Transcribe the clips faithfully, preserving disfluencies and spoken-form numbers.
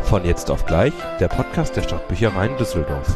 Von jetzt auf gleich, der Podcast der Stadtbüchereien Düsseldorf.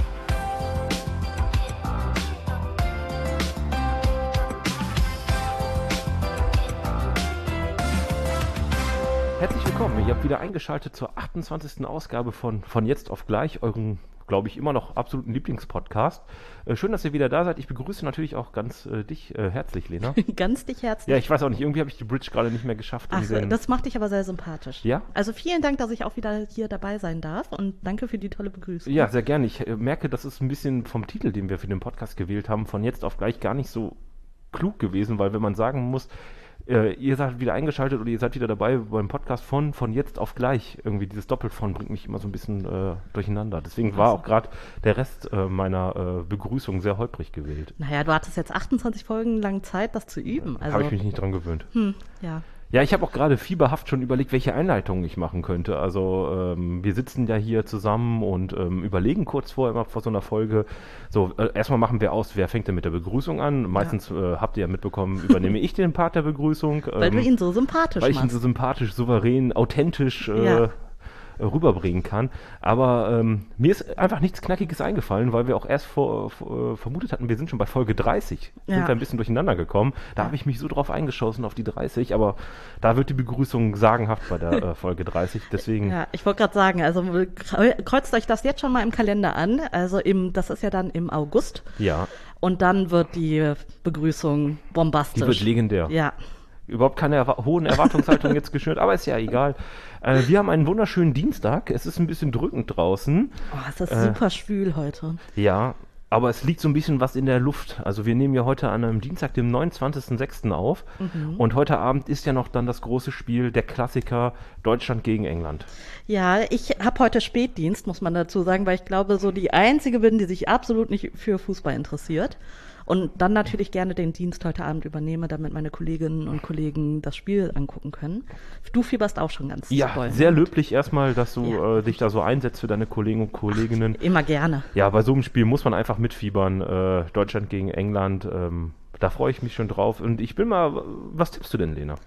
Herzlich willkommen, ihr habt wieder eingeschaltet zur achtundzwanzigsten Ausgabe von Von jetzt auf gleich, euren, glaube ich, immer noch absoluten Lieblingspodcast. Äh, schön, dass ihr wieder da seid. Ich begrüße natürlich auch ganz äh, dich äh, herzlich, Lena. Ganz dich herzlich. Ja, ich weiß auch nicht, irgendwie habe ich die Bridge gerade nicht mehr geschafft. Ach, den... das macht dich aber sehr sympathisch. Ja? Also vielen Dank, dass ich auch wieder hier dabei sein darf und danke für die tolle Begrüßung. Ja, sehr gerne. Ich äh, merke, das ist ein bisschen vom Titel, den wir für den Podcast gewählt haben, von jetzt auf gleich gar nicht so klug gewesen, weil wenn man sagen muss, Äh, ihr seid wieder eingeschaltet oder ihr seid wieder dabei beim Podcast von von jetzt auf gleich. Irgendwie dieses Doppelt von bringt mich immer so ein bisschen äh, durcheinander. Deswegen war auch gerade der Rest äh, meiner äh, Begrüßung sehr holprig gewählt. Naja, du hattest jetzt achtundzwanzig Folgen lang Zeit, das zu üben. Also, habe ich mich nicht dran gewöhnt. Hm, ja. Ja, ich habe auch gerade fieberhaft schon überlegt, welche Einleitungen ich machen könnte. Also ähm, wir sitzen ja hier zusammen und ähm, überlegen kurz vorher immer vor so einer Folge. So, äh, erstmal machen wir aus, wer fängt denn mit der Begrüßung an? Meistens ja. äh, habt ihr ja mitbekommen, übernehme ich den Part der Begrüßung. Ähm, weil du ihn so sympathisch Weil ich machst. ihn so sympathisch, souverän, authentisch äh, ja. rüberbringen kann. Aber ähm, mir ist einfach nichts Knackiges eingefallen, weil wir auch erst vor, vor, vermutet hatten, wir sind schon bei Folge dreißig. Ja. Sind wir ein bisschen durcheinander gekommen. Da ja. habe ich mich so drauf eingeschossen, auf die dreißig, aber da wird die Begrüßung sagenhaft bei der äh, Folge dreißig. Deswegen. Ja, ich wollte gerade sagen, also kreuzt euch das jetzt schon mal im Kalender an. Also im, das ist ja dann im August. Ja. Und dann wird die Begrüßung bombastisch. Die wird legendär. Ja. Überhaupt keine erwa- hohen Erwartungshaltungen jetzt geschürt, aber ist ja egal. Äh, wir haben einen wunderschönen Dienstag. Es ist ein bisschen drückend draußen. Oh, es ist äh, super schwül heute. Ja, aber es liegt so ein bisschen was in der Luft. Also wir nehmen ja heute an einem Dienstag, dem neunundzwanzigsten sechsten auf. Mhm. Und heute Abend ist ja noch dann das große Spiel, der Klassiker Deutschland gegen England. Ja, ich habe heute Spätdienst, muss man dazu sagen, weil ich glaube, so die Einzige bin, die sich absolut nicht für Fußball interessiert. Und dann natürlich gerne den Dienst heute Abend übernehme, damit meine Kolleginnen und Kollegen das Spiel angucken können. Du fieberst auch schon ganz Ja, toll. sehr löblich erstmal, dass du ja. äh, dich da so einsetzt für deine Kollegen und Kolleginnen. Ach, immer gerne. Ja, bei so einem Spiel muss man einfach mitfiebern. Äh, Deutschland gegen England, ähm, da freue ich mich schon drauf. Und ich bin mal, was tippst du denn, Lena?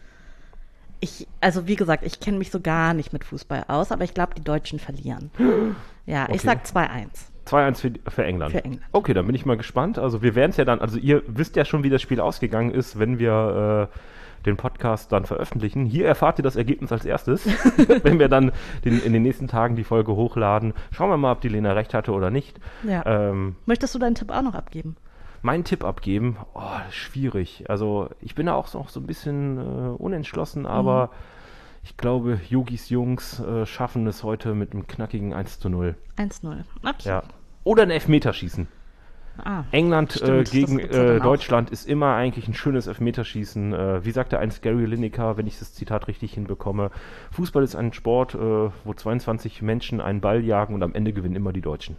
Ich, also wie gesagt, ich kenne mich so gar nicht mit Fußball aus, aber ich glaube, die Deutschen verlieren. Ja, okay. Ich sag zwei eins. zwei eins für, für England. Für England. Okay, dann bin ich mal gespannt. Also wir werden es ja dann, also ihr wisst ja schon, wie das Spiel ausgegangen ist, wenn wir äh, den Podcast dann veröffentlichen. Hier erfahrt ihr das Ergebnis als erstes, wenn wir dann den, in den nächsten Tagen die Folge hochladen. Schauen wir mal, ob die Lena recht hatte oder nicht. Ja. Ähm, Möchtest du deinen Tipp auch noch abgeben? Meinen Tipp abgeben? Oh, schwierig. Also ich bin da auch noch so ein bisschen äh, unentschlossen, aber mhm. ich glaube, Yogis Jungs äh, schaffen es heute mit einem knackigen eins zu null. eins null, okay. Ja. Oder ein Elfmeterschießen. Ah, England stimmt, äh, gegen äh, Deutschland ist immer eigentlich ein schönes Elfmeterschießen. Äh, wie sagte einst Gary Lineker, wenn ich das Zitat richtig hinbekomme, Fußball ist ein Sport, äh, wo zweiundzwanzig Menschen einen Ball jagen und am Ende gewinnen immer die Deutschen.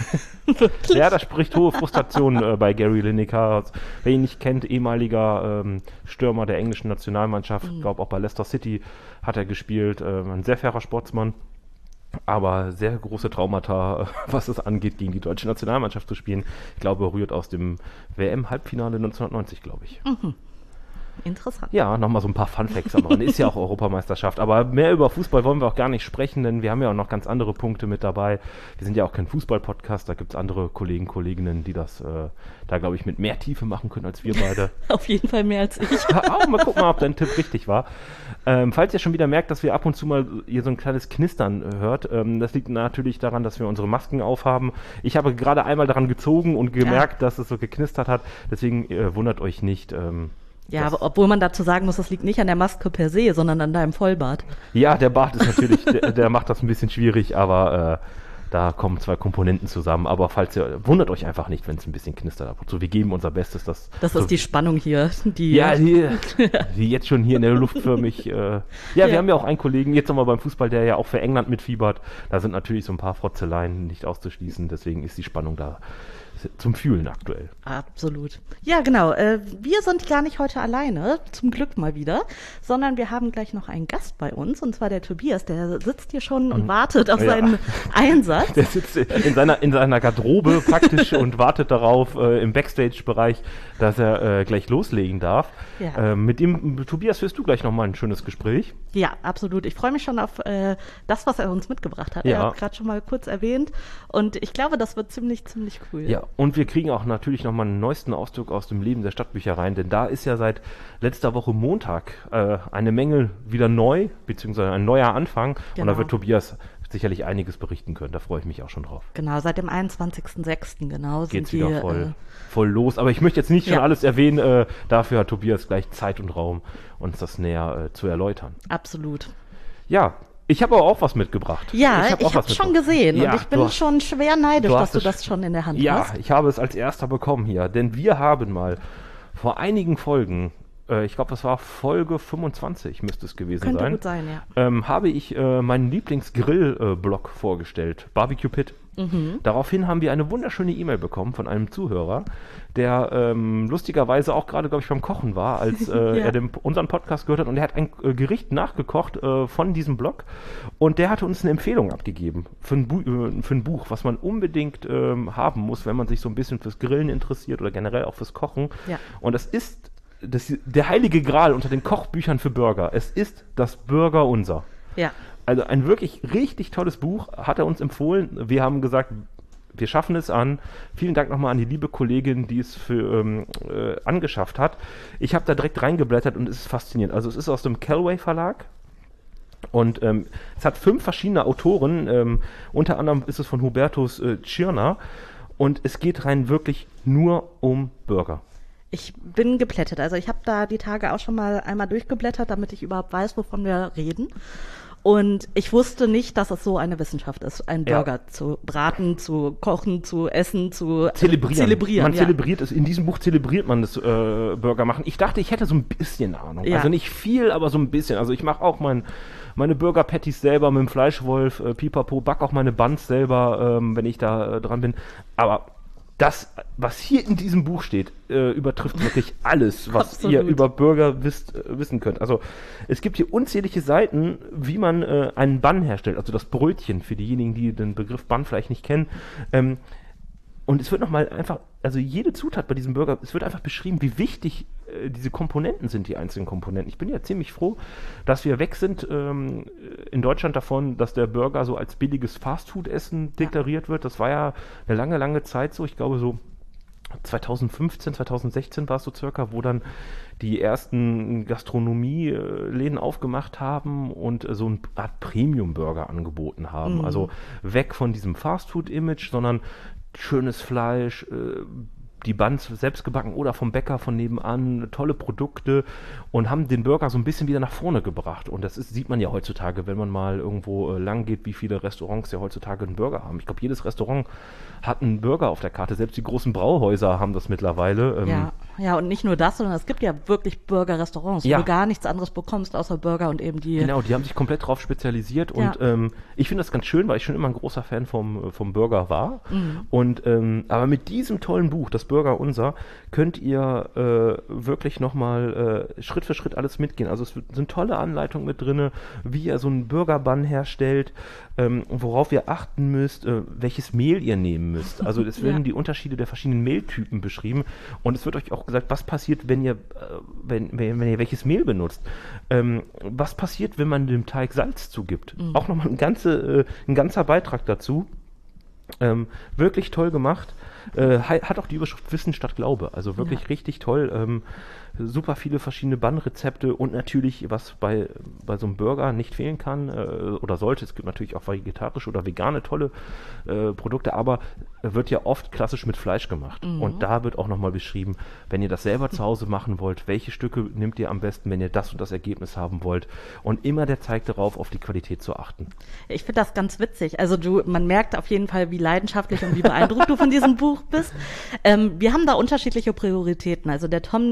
Ja, das spricht hohe Frustration äh, bei Gary Lineker. Wer ihn nicht kennt, ehemaliger ähm, Stürmer der englischen Nationalmannschaft, ich mhm. glaube auch bei Leicester City hat er gespielt, äh, ein sehr fairer Sportsmann. Aber sehr große Traumata, was es angeht, gegen die deutsche Nationalmannschaft zu spielen. Ich glaube, rührt aus dem W M-Halbfinale neunzehnhundertneunzig, glaube ich. Mhm. Interessant. Ja, nochmal so ein paar Funfacts am Rande. Ist ja auch Europameisterschaft. Aber mehr über Fußball wollen wir auch gar nicht sprechen, denn wir haben ja auch noch ganz andere Punkte mit dabei. Wir sind ja auch kein Fußball-Podcast, da gibt es andere Kollegen, Kolleginnen, die das äh, da, glaube ich, mit mehr Tiefe machen können als wir beide. Auf jeden Fall mehr als ich. Auch mal gucken, mal, ob dein Tipp richtig war. Ähm, falls ihr schon wieder merkt, dass wir ab und zu mal hier so ein kleines Knistern äh, hört, ähm, das liegt natürlich daran, dass wir unsere Masken aufhaben. Ich habe gerade einmal daran gezogen und gemerkt, ja. dass es so geknistert hat. Deswegen äh, wundert euch nicht. Ähm, Ja, aber obwohl man dazu sagen muss, das liegt nicht an der Maske per se, sondern an deinem Vollbart. Ja, der Bart ist natürlich, der, der macht das ein bisschen schwierig, aber äh, da kommen zwei Komponenten zusammen. Aber falls ihr, wundert euch einfach nicht, wenn es ein bisschen knistert ab und zu. Wir geben unser Bestes. Das, das so, ist die Spannung hier. Die ja, die, die jetzt schon hier in der Luft für mich. Äh, ja, ja, wir haben ja auch einen Kollegen, jetzt nochmal beim Fußball, der ja auch für England mitfiebert. Da sind natürlich so ein paar Frotzeleien nicht auszuschließen, deswegen ist die Spannung da zum Fühlen aktuell. Absolut. Ja, genau. Äh, wir sind gar nicht heute alleine, zum Glück mal wieder, sondern wir haben gleich noch einen Gast bei uns, und zwar der Tobias. Der sitzt hier schon und wartet auf ja. seinen Einsatz. Der sitzt in seiner, in seiner Garderobe praktisch und wartet darauf äh, im Backstage-Bereich, dass er äh, gleich loslegen darf. Ja. Äh, mit dem Tobias führst du gleich nochmal ein schönes Gespräch. Ja, absolut. Ich freue mich schon auf äh, das, was er uns mitgebracht hat. Ja. Er hat gerade schon mal kurz erwähnt, und ich glaube, das wird ziemlich, ziemlich cool. Ja, und wir kriegen auch natürlich nochmal einen neuesten Auszug aus dem Leben der Stadtbüchereien, denn da ist ja seit letzter Woche Montag äh, eine Menge wieder neu, beziehungsweise ein neuer Anfang. Genau. Und da wird Tobias sicherlich einiges berichten können. Da freue ich mich auch schon drauf. Genau, seit dem einundzwanzigsten sechsten genau geht's sind wieder die, voll, äh, voll los. Aber ich möchte jetzt nicht schon ja. alles erwähnen. Äh, dafür hat Tobias gleich Zeit und Raum, uns das näher äh, zu erläutern. Absolut. Ja, ich habe aber auch was mitgebracht. Ja, ich habe es hab schon gesehen, ja, und ich bin hast, schon schwer neidisch, du dass du das schon in der Hand ja, hast. Ja, ich habe es als erster bekommen hier, denn wir haben mal vor einigen Folgen, äh, ich glaube, das war Folge fünfundzwanzig, müsste es gewesen Könnte sein. Könnte gut sein, ja. Ähm, habe ich äh, meinen Lieblingsgrill-Blog vorgestellt, Barbecue Pit. Mhm. Daraufhin haben wir eine wunderschöne E-Mail bekommen von einem Zuhörer, der ähm, lustigerweise auch gerade, glaube ich, beim Kochen war, als äh, ja. er den, unseren Podcast gehört hat, und er hat ein äh, Gericht nachgekocht äh, von diesem Blog, und der hatte uns eine Empfehlung abgegeben für ein, Bu- äh, für ein Buch, was man unbedingt ähm, haben muss, wenn man sich so ein bisschen fürs Grillen interessiert oder generell auch fürs Kochen. Ja. Und das ist das, der heilige Gral unter den Kochbüchern für Burger. Es ist das Burger Unser. Ja. Also ein wirklich richtig tolles Buch, hat er uns empfohlen. Wir haben gesagt, wir schaffen es an. Vielen Dank nochmal an die liebe Kollegin, die es für, ähm, äh, angeschafft hat. Ich habe da direkt reingeblättert und es ist faszinierend. Also es ist aus dem Callaway Verlag. Und ähm, es hat fünf verschiedene Autoren. Ähm, unter anderem ist es von Hubertus äh, Tschirner. Und es geht rein wirklich nur um Burger. Ich bin geplättet. Also ich habe da die Tage auch schon mal einmal durchgeblättert, damit ich überhaupt weiß, wovon wir reden. Und ich wusste nicht, dass es so eine Wissenschaft ist, einen Burger ja. zu braten, zu kochen, zu essen, zu zelebrieren. zelebrieren man ja. zelebriert es. In diesem Buch zelebriert man das äh, Burger machen. Ich dachte, ich hätte so ein bisschen Ahnung. Ja. Also nicht viel, aber so ein bisschen. Also ich mache auch mein, meine Burger Patties selber mit dem Fleischwolf, äh, Pipapo, back auch meine Buns selber, ähm, wenn ich da äh, dran bin. Aber das, was hier in diesem Buch steht, äh, übertrifft wirklich alles, was Absolut. ihr über Burger wisst, äh, wissen könnt. Also es gibt hier unzählige Seiten, wie man äh, einen Bun herstellt, also das Brötchen, für diejenigen, die den Begriff Bun vielleicht nicht kennen. Ähm, und es wird nochmal einfach, also jede Zutat bei diesem Burger, es wird einfach beschrieben, wie wichtig äh, diese Komponenten sind, die einzelnen Komponenten. Ich bin ja ziemlich froh, dass wir weg sind ähm, in Deutschland davon, dass der Burger so als billiges Fastfood-Essen deklariert wird. Das war ja eine lange, lange Zeit so. Ich glaube so zweitausendfünfzehn, zweitausendsechzehn war es so circa, wo dann die ersten Gastronomieläden aufgemacht haben und so eine Art Premium-Burger angeboten haben. Mhm. Also weg von diesem Fastfood-Image, sondern schönes Fleisch, äh, die Buns selbst gebacken oder vom Bäcker von nebenan, tolle Produkte, und haben den Burger so ein bisschen wieder nach vorne gebracht. Und das ist, sieht man ja heutzutage, wenn man mal irgendwo äh, lang geht, wie viele Restaurants ja heutzutage einen Burger haben. Ich glaube, jedes Restaurant hat einen Burger auf der Karte. Selbst die großen Brauhäuser haben das mittlerweile. Ähm, ja. ja, und nicht nur das, sondern es gibt ja wirklich Burger-Restaurants, ja. wo du gar nichts anderes bekommst, außer Burger und eben die... Genau, die haben sich komplett drauf spezialisiert. Ja. Und ähm, ich finde das ganz schön, weil ich schon immer ein großer Fan vom, vom Burger war. Mhm. Und ähm, aber mit diesem tollen Buch, das Burger Unser, könnt ihr äh, wirklich nochmal äh, Schritt für Schritt alles mitgehen. Also es sind tolle Anleitungen mit drin, wie ihr so einen Burger-Bun herstellt, ähm, worauf ihr achten müsst, äh, welches Mehl ihr nehmen müsst. Also es werden ja. die Unterschiede der verschiedenen Mehltypen beschrieben, und es wird euch auch gesagt, was passiert, wenn ihr, äh, wenn, wenn, wenn ihr welches Mehl benutzt. Ähm, was passiert, wenn man dem Teig Salz zugibt. Mhm. Auch nochmal ein, ganze, äh, ein ganzer Beitrag dazu. Ähm, wirklich toll gemacht. Äh, hat auch die Überschrift Wissen statt Glaube. Also wirklich ja. richtig toll. Ähm, super viele verschiedene Bun-Rezepte, und natürlich, was bei, bei so einem Burger nicht fehlen kann äh, oder sollte, es gibt natürlich auch vegetarische oder vegane tolle äh, Produkte, aber wird ja oft klassisch mit Fleisch gemacht. Mhm. Und da wird auch nochmal beschrieben, wenn ihr das selber zu Hause machen wollt, welche Stücke nehmt ihr am besten, wenn ihr das und das Ergebnis haben wollt. Und immer der zeigt darauf, auf die Qualität zu achten. Ich finde das ganz witzig. Also du, man merkt auf jeden Fall, wie leidenschaftlich und wie beeindruckt du von diesem Buch bist. Ähm, wir haben da unterschiedliche Prioritäten. Also der Tom liebt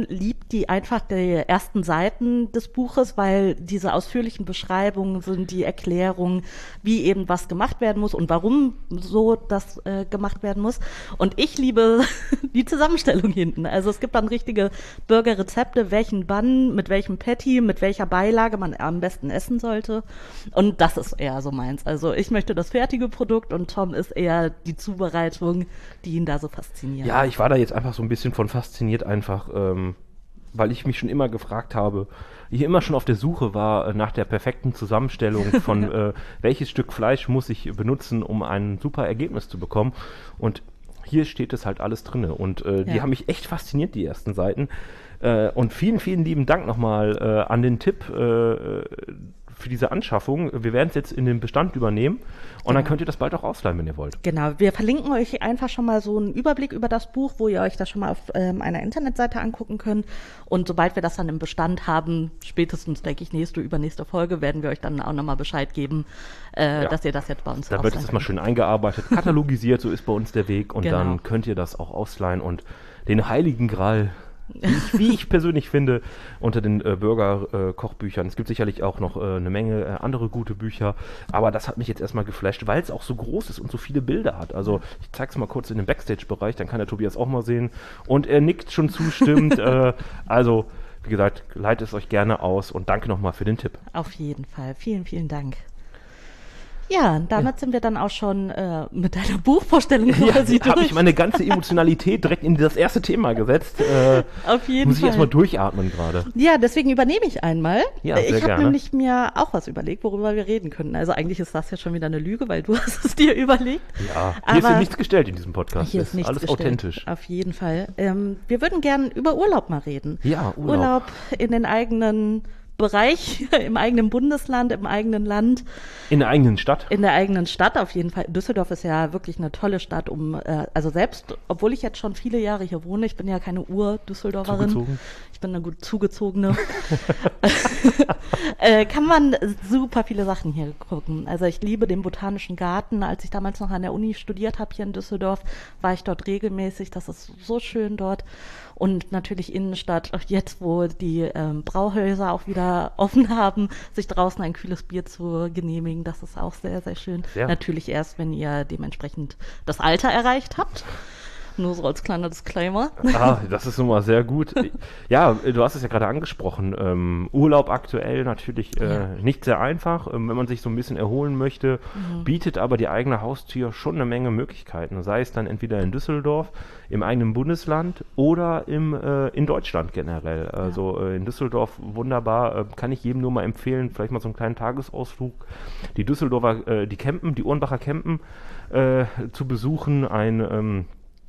die einfach die ersten Seiten des Buches, weil diese ausführlichen Beschreibungen sind die Erklärung, wie eben was gemacht werden muss und warum so das äh, gemacht werden muss. Und ich liebe die Zusammenstellung hinten. Also es gibt dann richtige Burgerrezepte, welchen Bun, mit welchem Patty, mit welcher Beilage man am besten essen sollte. Und das ist eher so meins. Also ich möchte das fertige Produkt und Tom ist eher die Zubereitung, die ihn da so fasziniert. Ja, ich war da jetzt einfach so ein bisschen von fasziniert einfach, ähm, weil ich mich schon immer gefragt habe, ich immer schon auf der Suche war äh, nach der perfekten Zusammenstellung von äh, welches Stück Fleisch muss ich benutzen, um ein super Ergebnis zu bekommen. Und hier steht es halt alles drin. Und äh, die Ja. haben mich echt fasziniert, die ersten Seiten. Äh, und vielen, vielen lieben Dank nochmal äh, an den Tipp äh, für diese Anschaffung. Wir werden es jetzt in den Bestand übernehmen und dann Genau. könnt ihr das bald auch ausleihen, wenn ihr wollt. Genau, wir verlinken euch einfach schon mal so einen Überblick über das Buch, wo ihr euch das schon mal auf ähm, einer Internetseite angucken könnt. Und sobald wir das dann im Bestand haben, spätestens, denke ich, nächste, übernächste Folge, werden wir euch dann auch nochmal Bescheid geben, äh, Ja. dass ihr das jetzt bei uns Da wird es ausleihen mal schön eingearbeitet, katalogisiert, so ist bei uns der Weg und Genau. dann könnt ihr das auch ausleihen und den Heiligen Gral, wie ich, wie ich persönlich finde, unter den äh, Burger-Kochbüchern. Es gibt sicherlich auch noch äh, eine Menge äh, andere gute Bücher, aber das hat mich jetzt erstmal geflasht, weil es auch so groß ist und so viele Bilder hat. Also ich zeige es mal kurz in den Backstage-Bereich, dann kann der Tobias auch mal sehen und er nickt schon zustimmend. äh, also wie gesagt, leitet es euch gerne aus und danke nochmal für den Tipp. Auf jeden Fall. Vielen, vielen Dank. Ja, und damit Ja. sind wir dann auch schon äh, mit deiner Buchvorstellung Ja, quasi habe durch. ich meine ganze Emotionalität direkt in das erste Thema gesetzt. Äh, Auf jeden muss ich Fall. erstmal durchatmen gerade. Ja, deswegen übernehme ich einmal. Ja, ich sehr habe gerne. nämlich mir auch was überlegt, worüber wir reden könnten. Also eigentlich ist das ja schon wieder eine Lüge, weil du hast es dir überlegt. Ja, hier ist Aber ja nichts gestellt in diesem Podcast. hier Das ist nichts alles gestellt. authentisch. Auf jeden Fall. Ähm, wir würden gern über Urlaub mal reden. Ja, Urlaub. Urlaub in den eigenen Bereich, im eigenen Bundesland, im eigenen Land. In der eigenen Stadt. In der eigenen Stadt auf jeden Fall. Düsseldorf ist ja wirklich eine tolle Stadt, um, äh, also selbst, obwohl ich jetzt schon viele Jahre hier wohne, ich bin ja keine Ur-Düsseldorferin. Zugezogen. Ich bin eine gut zugezogene. äh, kann man super viele Sachen hier gucken. Also ich liebe den Botanischen Garten. Als ich damals noch an der Uni studiert habe hier in Düsseldorf, war ich dort regelmäßig. Das ist so schön dort. Und natürlich Innenstadt, auch jetzt, wo die ähm, Brauhäuser auch wieder offen haben, sich draußen ein kühles Bier zu genehmigen, das ist auch sehr, sehr schön. Ja. Natürlich erst, wenn ihr dementsprechend das Alter erreicht habt. Nur so als kleiner Disclaimer. Ah, das ist nun mal sehr gut. Ja, du hast es ja gerade angesprochen. Ähm, Urlaub aktuell natürlich äh, Ja. nicht sehr einfach, ähm, wenn man sich so ein bisschen erholen möchte, Mhm. bietet aber die eigene Haustür schon eine Menge Möglichkeiten. Sei es dann entweder in Düsseldorf, im eigenen Bundesland oder im, äh, in Deutschland generell. Also äh, in Düsseldorf wunderbar, äh, kann ich jedem nur mal empfehlen, vielleicht mal so einen kleinen Tagesausflug. Die Düsseldorfer, äh, die Campen, die Ohrenbacher Campen äh, zu besuchen, ein ähm,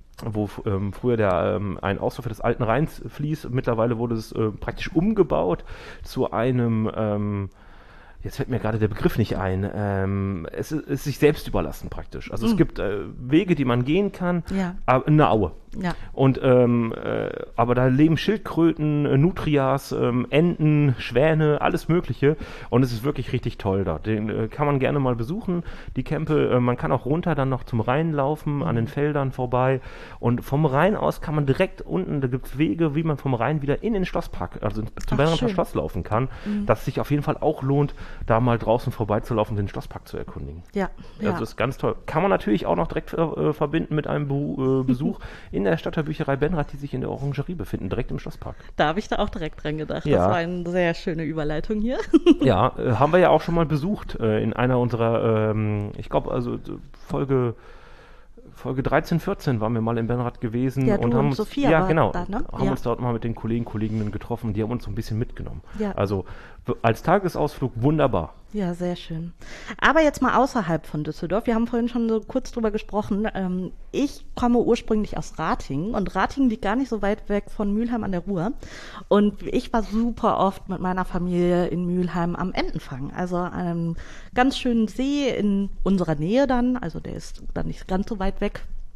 wo ähm, früher der ähm, ein Ausläufer des alten Rheins fließt. Mittlerweile wurde es äh, praktisch umgebaut zu einem, ähm, jetzt fällt mir gerade der Begriff nicht ein, ähm, es ist, ist sich selbst überlassen praktisch. Also es Mhm. gibt äh, Wege, die man gehen kann, Ja. aber in der Aue. Ja. Und ähm, äh, aber da leben Schildkröten, äh, Nutrias, ähm, Enten, Schwäne, alles Mögliche. Und es ist wirklich richtig toll da. Den äh, kann man gerne mal besuchen, die Campe. Äh, man kann auch runter dann noch zum Rhein laufen, an den Feldern vorbei. Und vom Rhein aus kann man direkt unten, da gibt es Wege, wie man vom Rhein wieder in den Schlosspark, also zum Ach, Berner schön. Schloss laufen kann. Das sich auf jeden Fall auch lohnt, da mal draußen vorbeizulaufen und den Schlosspark zu erkundigen. Ja. Ja. Also ist ganz toll. Kann man natürlich auch noch direkt äh, verbinden mit einem Bu äh, Besuch in der Stadtteilbücherei Benrath, die sich in der Orangerie befinden, direkt im Schlosspark. Da habe ich da auch direkt dran gedacht. Ja. Das war eine sehr schöne Überleitung hier. Ja, äh, haben wir ja auch schon mal besucht äh, in einer unserer, ähm, ich glaube, also äh, Folge Folge dreizehn, vierzehn waren wir mal in Benrath gewesen Ja, du und haben und uns, Sophia ja war genau, da, ne? haben Ja. uns dort mal mit den Kollegen, Kolleginnen getroffen, die haben uns so ein bisschen mitgenommen. Ja. Also w- als Tagesausflug wunderbar. Ja, sehr schön. Aber jetzt mal außerhalb von Düsseldorf. Wir haben vorhin schon so kurz drüber gesprochen. Ähm, ich komme ursprünglich aus Ratingen und Ratingen liegt gar nicht so weit weg von Mülheim an der Ruhr. Und ich war super oft mit meiner Familie in Mülheim am Entenfang. Also an einem ganz schönen See in unserer Nähe dann. Also der ist dann nicht ganz so weit weg.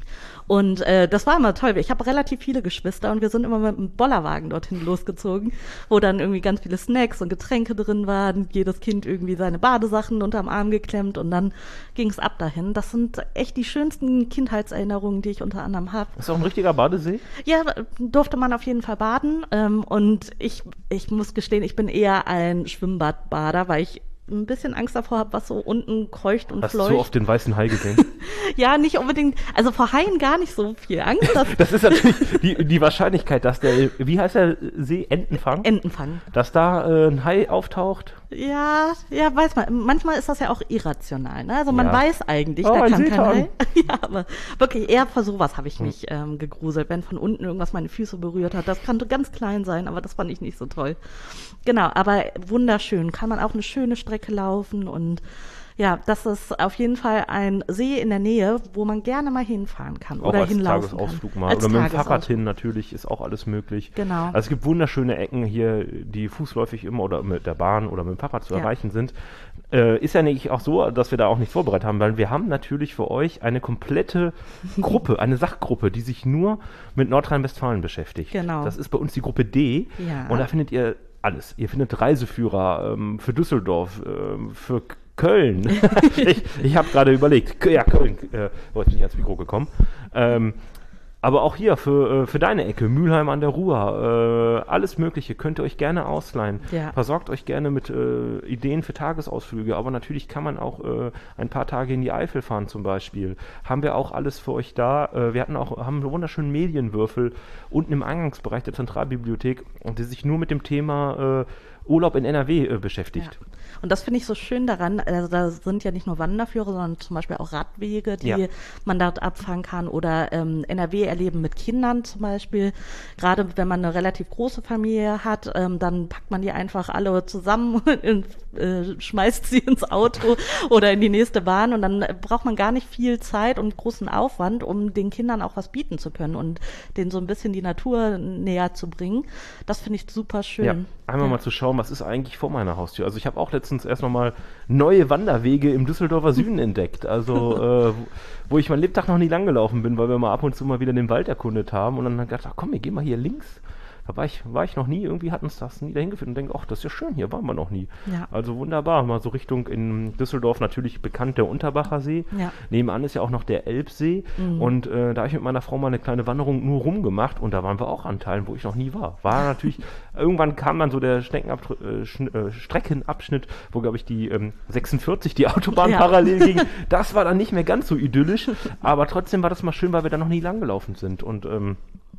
Und äh, das war immer toll. Ich habe relativ viele Geschwister und wir sind immer mit einem Bollerwagen dorthin losgezogen, wo dann irgendwie ganz viele Snacks und Getränke drin waren, jedes Kind irgendwie seine Badesachen unterm Arm geklemmt und dann ging es ab dahin. Das sind echt die schönsten Kindheitserinnerungen, die ich unter anderem habe. Ist auch ein richtiger Badesee? Ja, durfte man auf jeden Fall baden. Ähm, und ich, ich muss gestehen, ich bin eher ein Schwimmbadbader, weil ich ein bisschen Angst davor habe, was so unten kreucht und Hast fleucht. du so oft den weißen Hai gesehen? Ja, nicht unbedingt, also vor Haien gar nicht so viel Angst. Dass Das ist natürlich die, die Wahrscheinlichkeit, dass der, wie heißt der See, Entenfang? Entenfang. Dass da äh, ein Hai auftaucht. Ja, ja, weiß man. Manchmal ist das ja auch irrational. Ne? Also man Ja. weiß eigentlich, Oh, da ein kann kein Seetan. Hai. Ja, aber wirklich eher vor sowas habe ich mich ähm, gegruselt, wenn von unten irgendwas meine Füße berührt hat. Das kann ganz klein sein, aber das fand ich nicht so toll. Genau, aber wunderschön. Kann man auch eine schöne Strecke laufen und ja, das ist auf jeden Fall ein See in der Nähe, wo man gerne mal hinfahren kann Auch oder als hinlaufen Tagesausflug kann. mal. Als Oder mit dem Fahrrad Tagesausflug. hin natürlich, ist auch alles möglich. Genau. Also es gibt wunderschöne Ecken hier, die fußläufig immer oder mit der Bahn oder mit dem Fahrrad zu Ja. erreichen sind. Äh, ist ja nicht auch so, dass wir da auch nichts vorbereitet haben, weil wir haben natürlich für euch eine komplette Gruppe, eine Sachgruppe, die sich nur mit Nordrhein-Westfalen beschäftigt. Genau. Das ist bei uns die Gruppe D. Ja. Und da findet ihr alles. Ihr findet Reiseführer ähm, für Düsseldorf, ähm, für Köln. ich ich habe gerade überlegt. Ja, Köln. Äh, wollte nicht ans Mikro gekommen. Ähm, aber auch hier für, äh, für deine Ecke, Mülheim an der Ruhr, äh, alles Mögliche könnt ihr euch gerne ausleihen. Ja. Versorgt euch gerne mit äh, Ideen für Tagesausflüge, aber natürlich kann man auch äh, ein paar Tage in die Eifel fahren zum Beispiel. Haben wir auch alles für euch da. Äh, wir hatten auch, haben einen wunderschönen Medienwürfel unten im Eingangsbereich der Zentralbibliothek, die sich nur mit dem Thema äh, Urlaub in N R W äh, beschäftigt. Ja. Und das finde ich so schön daran, also da sind ja nicht nur Wanderführer, sondern zum Beispiel auch Radwege, die Ja. man dort abfahren kann oder ähm, N R W erleben mit Kindern zum Beispiel. Gerade wenn man eine relativ große Familie hat, ähm, dann packt man die einfach alle zusammen und äh, schmeißt sie ins Auto oder in die nächste Bahn und dann braucht man gar nicht viel Zeit und großen Aufwand, um den Kindern auch was bieten zu können und denen so ein bisschen die Natur näher zu bringen. Das finde ich super schön. Ja, einmal Ja. mal zu schauen, was ist eigentlich vor meiner Haustür. Also ich habe auch letztens erst nochmal neue Wanderwege im Düsseldorfer Süden entdeckt. Also äh, wo ich mein Lebtag noch nie lang gelaufen bin, weil wir mal ab und zu mal wieder den Wald erkundet haben. Und dann habe ich gedacht, ach komm, wir gehen mal hier links. Da war ich, war ich noch nie, irgendwie hat uns das nie dahin geführt und denke, ach, das ist ja schön, hier waren wir noch nie. Ja. Also wunderbar, mal so Richtung in Düsseldorf natürlich bekannt der Unterbacher See. Ja. Nebenan ist ja auch noch der Elbsee und äh, da habe ich mit meiner Frau mal eine kleine Wanderung nur rumgemacht und da waren wir auch an Teilen, wo ich noch nie war. War natürlich, irgendwann kam dann so der Streckenab äh, Schn äh, Streckenabschnitt, wo, glaube ich, die ähm, sechsundvierzig, die Autobahn Ja. parallel ging. Das war dann nicht mehr ganz so idyllisch, aber trotzdem war das mal schön, weil wir da noch nie lang gelaufen sind und ähm,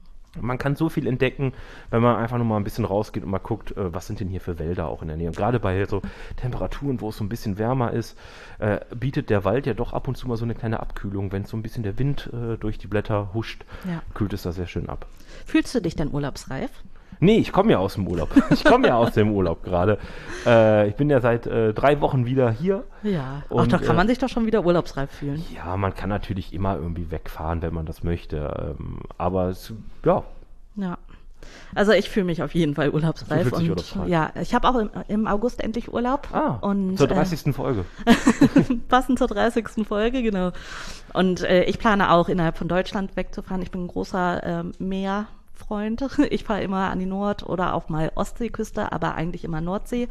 man kann so viel entdecken, wenn man einfach nur mal ein bisschen rausgeht und mal guckt, äh, was sind denn hier für Wälder auch in der Nähe. Und gerade bei so Temperaturen, wo es so ein bisschen wärmer ist, äh, bietet der Wald ja doch ab und zu mal so eine kleine Abkühlung. Wenn so ein bisschen der Wind äh, durch die Blätter huscht, Ja. kühlt es da sehr schön ab. Fühlst du dich denn urlaubsreif? Nee, ich komme ja aus dem Urlaub. Ich komme ja aus dem Urlaub gerade. Äh, ich bin ja seit äh, drei Wochen wieder hier. Ja. Ach, Und, da kann äh, man sich doch schon wieder urlaubsreif fühlen. Ja, man kann natürlich immer irgendwie wegfahren, wenn man das möchte. Ähm, aber es, ja, Ja. Also ich fühle mich auf jeden Fall urlaubsreif. Du fühlst dich und urlaubsreif. ja, ich habe auch im, im August endlich Urlaub. ah, und, zur dreißigsten Folge. Äh, passend zur dreißigsten Folge, genau. Und äh, ich plane auch innerhalb von Deutschland wegzufahren. Ich bin ein großer ähm, Meerfreund. Ich fahre immer an die Nord- oder auch mal Ostseeküste, aber eigentlich immer Nordsee.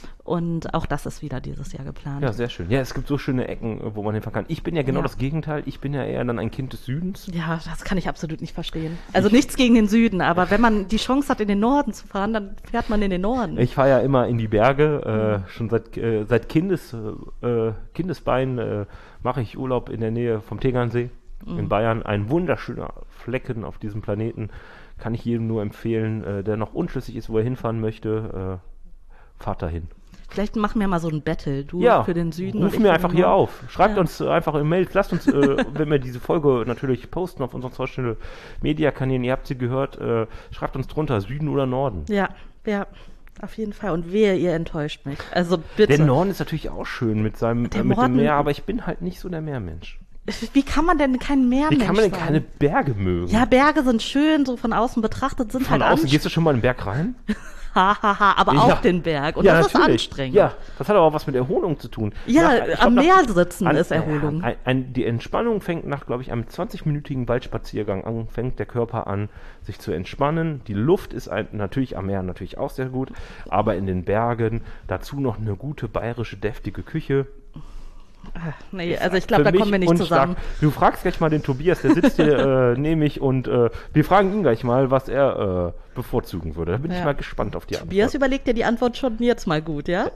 Und auch das ist wieder dieses Jahr geplant. Ja, sehr schön. Ja, es gibt so schöne Ecken, wo man hinfahren kann. Ich bin ja genau Ja. das Gegenteil. Ich bin ja eher dann ein Kind des Südens. Ja, das kann ich absolut nicht verstehen. Also nichts gegen den Süden, aber wenn man die Chance hat, in den Norden zu fahren, dann fährt man in den Norden. Ich fahre ja immer in die Berge. Äh, schon seit, äh, seit Kindes, äh, Kindesbein äh, mache ich Urlaub in der Nähe vom Tegernsee in Bayern. Ein wunderschöner Flecken auf diesem Planeten. Kann ich jedem nur empfehlen, äh, der noch unschlüssig ist, wo er hinfahren möchte. Äh, fahrt dahin. Vielleicht machen wir mal so ein Battle, du Ja, für den Süden. ruf und ich mir für einfach den hier Norden. auf. Schreibt Ja. uns äh, einfach in Mails. Lasst uns, äh, wenn wir diese Folge natürlich posten auf unseren Social Media Kanälen, ihr habt sie gehört, äh, schreibt uns drunter, Süden oder Norden. Ja, ja, auf jeden Fall. Und wehe, ihr enttäuscht mich. Also bitte. Der Norden ist natürlich auch schön mit seinem Der äh, mit Norden- dem Meer, aber ich bin halt nicht so der Meermensch. Wie kann man denn kein Wie Meermensch kann man denn sein? keine Berge mögen? Ja, Berge sind schön, so von außen betrachtet sind Von halt außen anst- gehst du schon mal in den Berg rein? Hahaha, aber Ja. auf den Berg. Und Ja, das natürlich. ist anstrengend. Ja, das hat aber auch was mit Erholung zu tun. Ja, Nach- ich am glaub, Meer nach- sitzen an- ist Erholung. Ein, ein, die Entspannung fängt nach, glaube ich, einem zwanzigminütigen Waldspaziergang an, fängt der Körper an, sich zu entspannen. Die Luft ist ein, natürlich am Meer natürlich auch sehr gut, aber in den Bergen dazu noch eine gute bayerische, deftige Küche. Ach, nee, also ich glaube, Für da kommen mich wir nicht unschlag- zusammen. Du fragst gleich mal den Tobias, der sitzt hier äh, neben mich und äh, wir fragen ihn gleich mal, was er äh, bevorzugen würde. Da bin ich Ja. mal gespannt auf die Tobias Antwort. überlegt dir die Antwort schon jetzt mal gut, ja?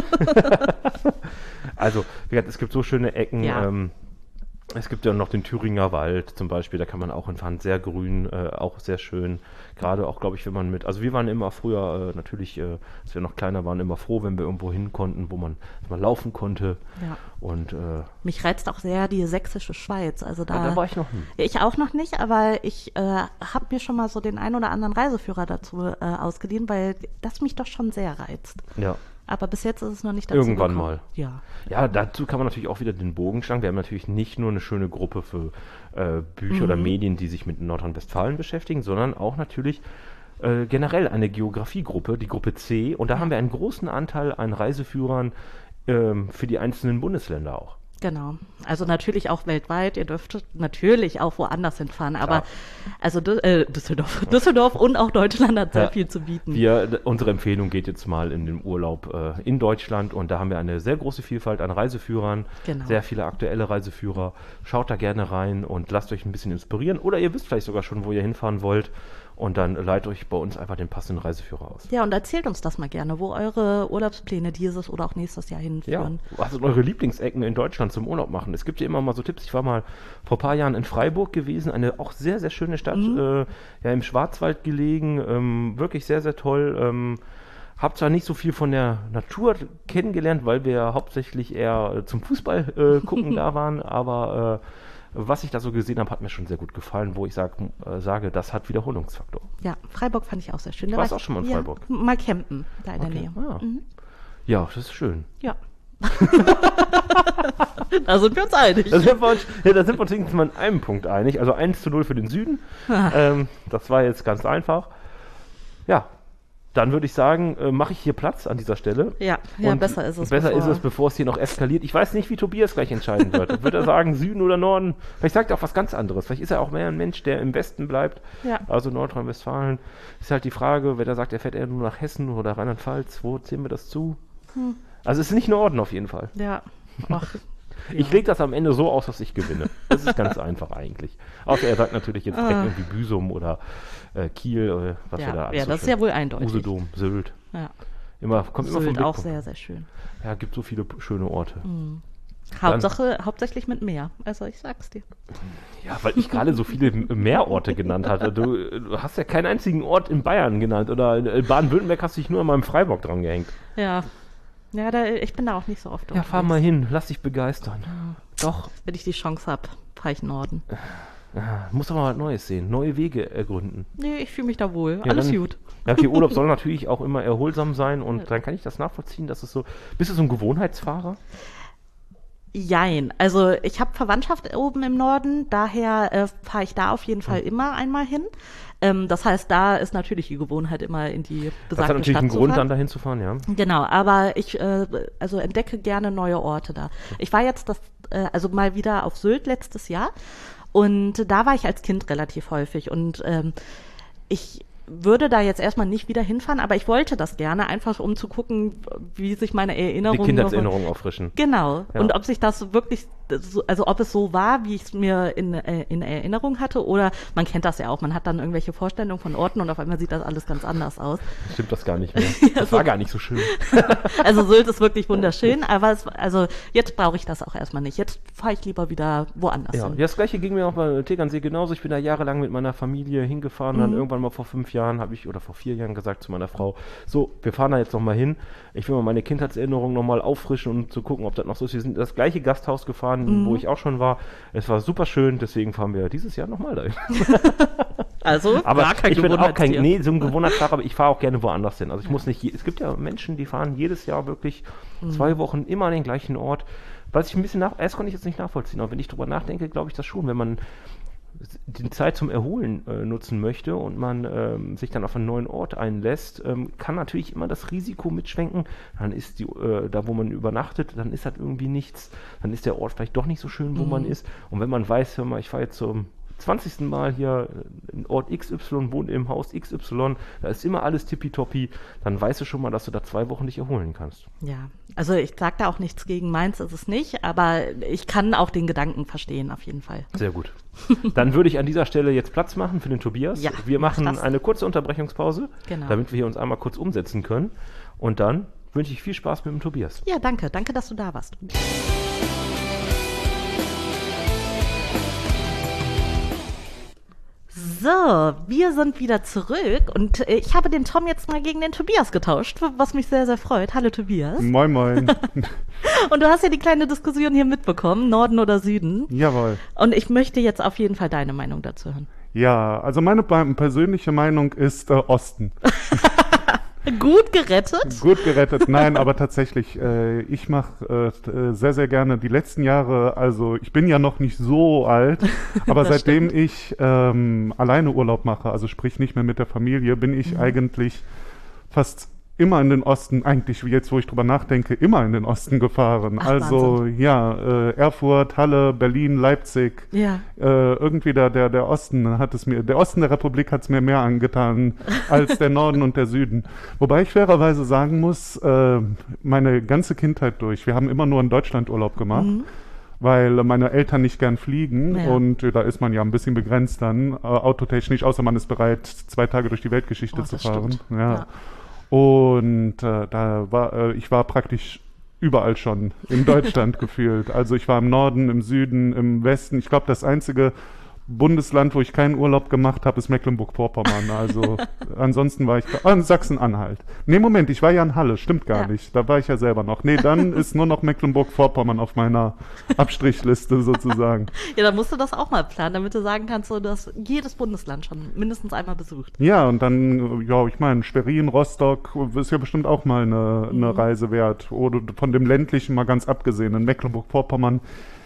Also, wie gesagt, es gibt so schöne Ecken. Ja. Ähm, es gibt ja noch den Thüringer Wald zum Beispiel, da kann man auch hinfahren, sehr grün, äh, auch sehr schön. Gerade auch, glaube ich, wenn man mit, also wir waren immer früher äh, natürlich, äh, als wir noch kleiner waren, immer froh, wenn wir irgendwo hin konnten, wo man mal laufen konnte. Ja. Und äh, Mich reizt auch sehr die sächsische Schweiz. Also da, da war ich noch nie. Ich auch noch nicht, aber ich äh, habe mir schon mal so den ein oder anderen Reiseführer dazu äh, ausgeliehen, weil das mich doch schon sehr reizt. Ja. Aber bis jetzt ist es noch nicht dazu Irgendwann gekommen. mal. Ja. Ja, dazu kann man natürlich auch wieder den Bogen schlagen. Wir haben natürlich nicht nur eine schöne Gruppe für äh, Bücher oder Medien, die sich mit Nordrhein-Westfalen beschäftigen, sondern auch natürlich äh, generell eine Geografiegruppe, die Gruppe C. Und da haben wir einen großen Anteil an Reiseführern ähm, für die einzelnen Bundesländer auch. Genau. Also natürlich auch weltweit. Ihr dürft natürlich auch woanders hinfahren. Aber Klar. also Dü- äh, Düsseldorf, Düsseldorf und auch Deutschland hat sehr Ja. viel zu bieten. Wir, d- unsere Empfehlung geht jetzt mal in den Urlaub äh, in Deutschland und da haben wir eine sehr große Vielfalt an Reiseführern, Genau. sehr viele aktuelle Reiseführer. Schaut da gerne rein und lasst euch ein bisschen inspirieren oder ihr wisst vielleicht sogar schon, wo ihr hinfahren wollt und dann leitet euch bei uns einfach den passenden Reiseführer aus. Ja, und erzählt uns das mal gerne, wo eure Urlaubspläne dieses oder auch nächstes Jahr Ja, hinführen. was sind eure Lieblingsecken in Deutschland zum Urlaub machen? Es gibt ja immer mal so Tipps. Ich war mal vor ein paar Jahren in Freiburg gewesen, eine auch sehr, sehr schöne Stadt, äh, ja im Schwarzwald gelegen, ähm, wirklich sehr, sehr toll. Ähm, hab zwar nicht so viel von der Natur kennengelernt, weil wir ja hauptsächlich eher äh, zum Fußball äh, gucken da waren, aber äh, was ich da so gesehen habe, hat mir schon sehr gut gefallen, wo ich sag, äh, sage, das hat Wiederholungsfaktor. Ja, Freiburg fand ich auch sehr schön. Da Warst war auch ich- schon mal in ja, Freiburg? Mal campen, da in der Okay. Nähe. Ah. Mhm. Ja, das ist schön. Ja. Da sind wir uns einig. Da sind wir uns, ja, da sind wir uns wenigstens mal in einem Punkt einig. Also eins zu null für den Süden. ähm, das war jetzt ganz einfach. Ja, dann würde ich sagen, äh, mache ich hier Platz an dieser Stelle. Ja, ja, Und besser ist es. Besser bevor- ist es, bevor es hier noch eskaliert. Ich weiß nicht, wie Tobias gleich entscheiden wird. Wird er sagen, Süden oder Norden? Vielleicht sagt er auch was ganz anderes. Vielleicht ist er auch mehr ein Mensch, der im Westen bleibt. Ja. Also Nordrhein-Westfalen. Ist halt die Frage, wenn er sagt, er fährt eher nur nach Hessen oder Rheinland-Pfalz. Wo ziehen wir das zu? Hm. Also es ist nicht Norden auf jeden Fall. Ja. Ach, Ich lege das am Ende so aus, dass ich gewinne. Das ist ganz einfach eigentlich. Außer er sagt natürlich jetzt direkt Ah. irgendwie Büsum oder äh, Kiel, oder was wir da ja, alles ja, so das ist schön- ja wohl eindeutig. Usedom, Sylt. Ja. Immer, kommt immer vom Sylt auch Blickpunkt. sehr, sehr schön. Ja, gibt so viele p- schöne Orte. Hauptsache, hauptsächlich mit Meer. Also ich sag's dir. Ja, weil ich gerade so viele M- Meerorte genannt hatte. Du, du hast ja keinen einzigen Ort in Bayern genannt. Oder in Baden-Württemberg hast du dich nur an meinem Freiburg dran gehängt. Ja. Ja, da, ich bin da auch nicht so oft. Ja, fahr unterwegs. mal hin, lass dich begeistern. Doch, Wenn ich die Chance habe, fahre ich Norden. ah, muss doch mal was Neues sehen, neue Wege ergründen. Nee, ich fühle mich da wohl. Ja, Alles dann- gut. Ja, okay, Urlaub soll natürlich auch immer erholsam sein und dann kann ich das nachvollziehen, dass es so. Bist du so ein Gewohnheitsfahrer? Jein. Also ich habe Verwandtschaft oben im Norden, daher äh, fahre ich da auf jeden Fall immer einmal hin. Ähm, das heißt, da ist natürlich die Gewohnheit, immer in die Das hat besagte natürlich Stadt einen zu Grund, fahren. dann dahin zu fahren, ja. Genau, aber ich äh, also entdecke gerne neue Orte da. Ich war jetzt das, äh, also mal wieder auf Sylt letztes Jahr und da war ich als Kind relativ häufig und ähm, ich würde da jetzt erstmal nicht wieder hinfahren, aber ich wollte das gerne, einfach um zu gucken, wie sich meine Die Erinnerungen Kindheitserinnerungen auffrischen. Genau. Ja. Und ob sich das wirklich, so, also ob es so war, wie ich es mir in, äh, in Erinnerung hatte, oder man kennt das ja auch, man hat dann irgendwelche Vorstellungen von Orten und auf einmal sieht das alles ganz anders aus. Stimmt das gar nicht mehr. Das so- war gar nicht so schön. Also Sylt ist wirklich wunderschön, aber es, also jetzt brauche ich das auch erstmal nicht. Jetzt fahre ich lieber wieder woanders Ja, hin. das gleiche ging mir auch bei Tegernsee genauso. Ich bin da jahrelang mit meiner Familie hingefahren und dann Mhm. irgendwann mal vor fünf Jahren habe ich, oder vor vier Jahren gesagt zu meiner Frau, so, wir fahren da jetzt nochmal hin. Ich will mal meine Kindheitserinnerungen nochmal auffrischen und zu gucken, ob das noch so ist. Wir sind in das gleiche Gasthaus gefahren, Mhm. wo ich auch schon war. Es war super schön, deswegen fahren wir dieses Jahr nochmal dahin. Also Aber gar kein ich bin auch kein, Gewohnheitstier. nee, so ein Gewohnheitsfahrer, aber ich fahre auch gerne woanders hin. Also ich muss nicht, je, es gibt ja Menschen, die fahren jedes Jahr wirklich Mhm. zwei Wochen immer an den gleichen Ort. Was ich ein bisschen nach, erst konnte ich jetzt nicht nachvollziehen, aber wenn ich drüber nachdenke, glaube ich das schon, wenn man die Zeit zum Erholen äh, nutzen möchte und man ähm, sich dann auf einen neuen Ort einlässt, ähm, kann natürlich immer das Risiko mitschwenken. Dann ist die, äh, da, wo man übernachtet, dann ist halt irgendwie nichts. Dann ist der Ort vielleicht doch nicht so schön, wo mhm. man ist. Und wenn man weiß, hör mal, ich fahre jetzt zum zwanzigsten Mal hier in Ort X Y, wohne im Haus X Y, da ist immer alles tippitoppi, dann weißt du schon mal, dass du da zwei Wochen dich erholen kannst. Ja, also ich sage da auch nichts gegen, meins ist es nicht, aber ich kann auch den Gedanken verstehen, auf jeden Fall. Sehr gut. Dann würde ich an dieser Stelle jetzt Platz machen für den Tobias. Ja, wir machen mach das. eine kurze Unterbrechungspause, genau. damit wir hier uns einmal kurz umsetzen können. Und dann wünsche ich viel Spaß mit dem Tobias. Ja, danke. Danke, dass du da warst. So, wir sind wieder zurück und ich habe den Tom jetzt mal gegen den Tobias getauscht, was mich sehr, sehr freut. Hallo Tobias. Moin, moin. Und du hast ja die kleine Diskussion hier mitbekommen, Norden oder Süden. Jawohl. Und ich möchte jetzt auf jeden Fall deine Meinung dazu hören. Ja, also meine persönliche Meinung ist äh, Osten. Gut gerettet? Gut gerettet, nein, aber tatsächlich, äh, ich mache äh, sehr, sehr gerne die letzten Jahre, also ich bin ja noch nicht so alt, aber seitdem stimmt. ich ähm, alleine Urlaub mache, also sprich nicht mehr mit der Familie, bin ich mhm. eigentlich fast immer in den Osten, eigentlich wie jetzt, wo ich drüber nachdenke, immer in den Osten gefahren. Ach, also Wahnsinn. ja, äh, Erfurt, Halle, Berlin, Leipzig. Ja. Äh, irgendwie der, der, der Osten hat es mir, der Osten der Republik hat es mir mehr angetan als der Norden und der Süden. Wobei ich fairerweise sagen muss, äh, meine ganze Kindheit durch, wir haben immer nur in Deutschland Urlaub gemacht. Mhm. Weil meine Eltern nicht gern fliegen ja. und äh, da ist man ja ein bisschen begrenzt dann, äh, autotechnisch, außer man ist bereit, zwei Tage durch die Weltgeschichte oh, zu fahren. Stimmt. Ja. ja. Und äh, da war, äh, ich war praktisch überall schon in Deutschland gefühlt. Also ich war im Norden, im Süden, im Westen. Ich glaube, das einzige Bundesland, wo ich keinen Urlaub gemacht habe, ist Mecklenburg-Vorpommern. Also ansonsten war ich ah, in Sachsen-Anhalt. Nee, Moment, ich war ja in Halle, stimmt gar ja. nicht. Da war ich ja selber noch. Nee, dann ist nur noch Mecklenburg-Vorpommern auf meiner Abstrichliste sozusagen. Ja, dann musst du das auch mal planen, damit du sagen kannst, so, du hast jedes Bundesland schon mindestens einmal besucht. Ja, und dann, ja, ich meine, Schwerin, Rostock ist ja bestimmt auch mal eine, eine mhm. Reise wert. Oder von dem ländlichen mal ganz abgesehen, in Mecklenburg-Vorpommern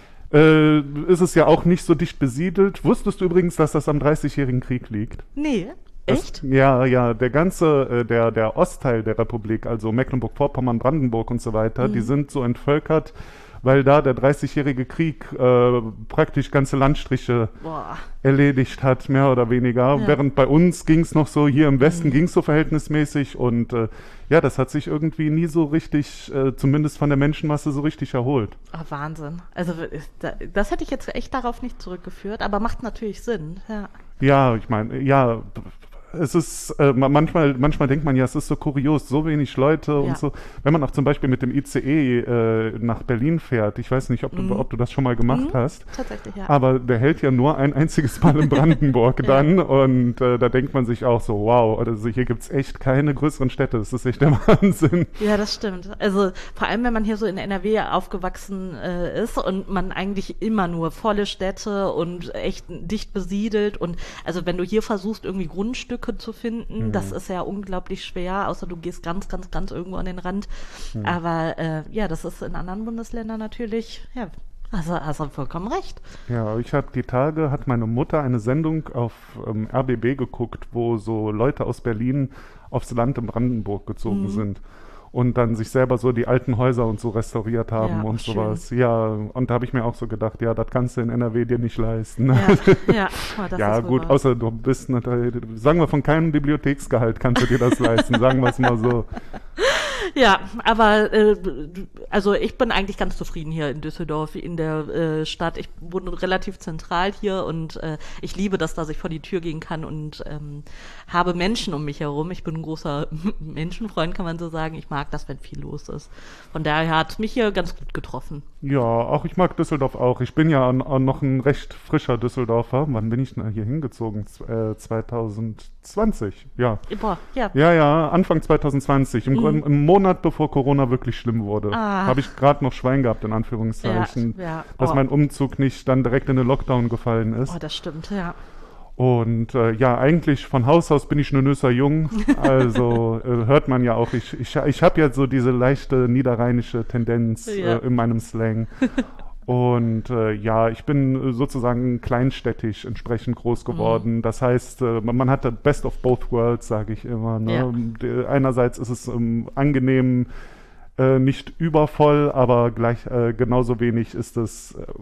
Äh, ist es ja auch nicht so dicht besiedelt. Wusstest du übrigens, dass das am dreißigjährigen Krieg liegt? Nee, echt? Das, ja, ja, der ganze, äh, der, der Ostteil der Republik, also Mecklenburg-Vorpommern, Brandenburg und so weiter, mhm. die sind so entvölkert, weil da der dreißigjährige Krieg äh, praktisch ganze Landstriche Boah. erledigt hat, mehr oder weniger. Ja. Während bei uns ging es noch so, hier im Westen mhm. ging es so verhältnismäßig und äh, ja, das hat sich irgendwie nie so richtig, äh, zumindest von der Menschenmasse, so richtig erholt. Oh, Wahnsinn. Also das hätte ich jetzt echt darauf nicht zurückgeführt, aber macht natürlich Sinn. Ja, ja ich meine, ja, es ist, äh, manchmal, manchmal denkt man ja, es ist so kurios, so wenig Leute ja. und so. Wenn man auch zum Beispiel mit dem I C E äh, nach Berlin fährt, ich weiß nicht, ob du, mhm. ob du das schon mal gemacht mhm. hast. Tatsächlich, ja. Aber der hält ja nur ein einziges Mal in Brandenburg dann ja. und äh, da denkt man sich auch so, wow, also hier gibt's echt keine größeren Städte, das ist echt der Wahnsinn. Ja, das stimmt. Also vor allem, wenn man hier so in N R W aufgewachsen äh, ist und man eigentlich immer nur volle Städte und echt dicht besiedelt und also wenn du hier versuchst, irgendwie Grundstücke zu finden, mhm. das ist ja unglaublich schwer, außer du gehst ganz, ganz, ganz irgendwo an den Rand. Mhm. Aber äh, ja, das ist in anderen Bundesländern natürlich, ja, also hast du vollkommen recht. Ja, ich habe die Tage, hat meine Mutter eine Sendung auf ähm, R B B geguckt, wo so Leute aus Berlin aufs Land in Brandenburg gezogen mhm. sind. Und dann sich selber so die alten Häuser und so restauriert haben ja, und schön. sowas. Ja, und da habe ich mir auch so gedacht, ja, das kannst du in N R W dir nicht leisten. Ja, ja, oh, das ja ist gut, wahr. Außer du bist natürlich, sagen wir, von keinem Bibliotheksgehalt kannst du dir das leisten, sagen wir es mal so. Ja, aber äh, also ich bin eigentlich ganz zufrieden hier in Düsseldorf, in der äh, Stadt. Ich wohne relativ zentral hier und äh, ich liebe das, dass ich vor die Tür gehen kann und ähm, habe Menschen um mich herum. Ich bin ein großer Menschenfreund, kann man so sagen. Ich mag das, wenn viel los ist. Von daher hat es mich hier ganz gut getroffen. Ja, auch ich mag Düsseldorf auch. Ich bin ja an, an noch ein recht frischer Düsseldorfer. Wann bin ich denn hier hingezogen? Äh, zwanzig zwanzig, ja. Boah, ja. Ja, ja, Anfang zwanzig zwanzig. Im, mhm. im Monat, bevor Corona wirklich schlimm wurde. Ah. Habe ich gerade noch Schwein gehabt, in Anführungszeichen. Ja, ja. Dass oh. mein Umzug nicht dann direkt in den Lockdown gefallen ist. Oh, das stimmt, ja. Und äh, ja, eigentlich von Haus aus bin ich nur nöser Jung, also äh, hört man ja auch, ich, ich, ich habe ja so diese leichte niederrheinische Tendenz ja. äh, in meinem Slang. Und äh, ja, ich bin sozusagen kleinstädtisch entsprechend groß geworden. Mhm. Das heißt, äh, man, man hat das Best of both worlds, sage ich immer. Ne? Ja. De, einerseits ist es ähm, angenehm, äh, nicht übervoll, aber gleich äh, genauso wenig ist es äh,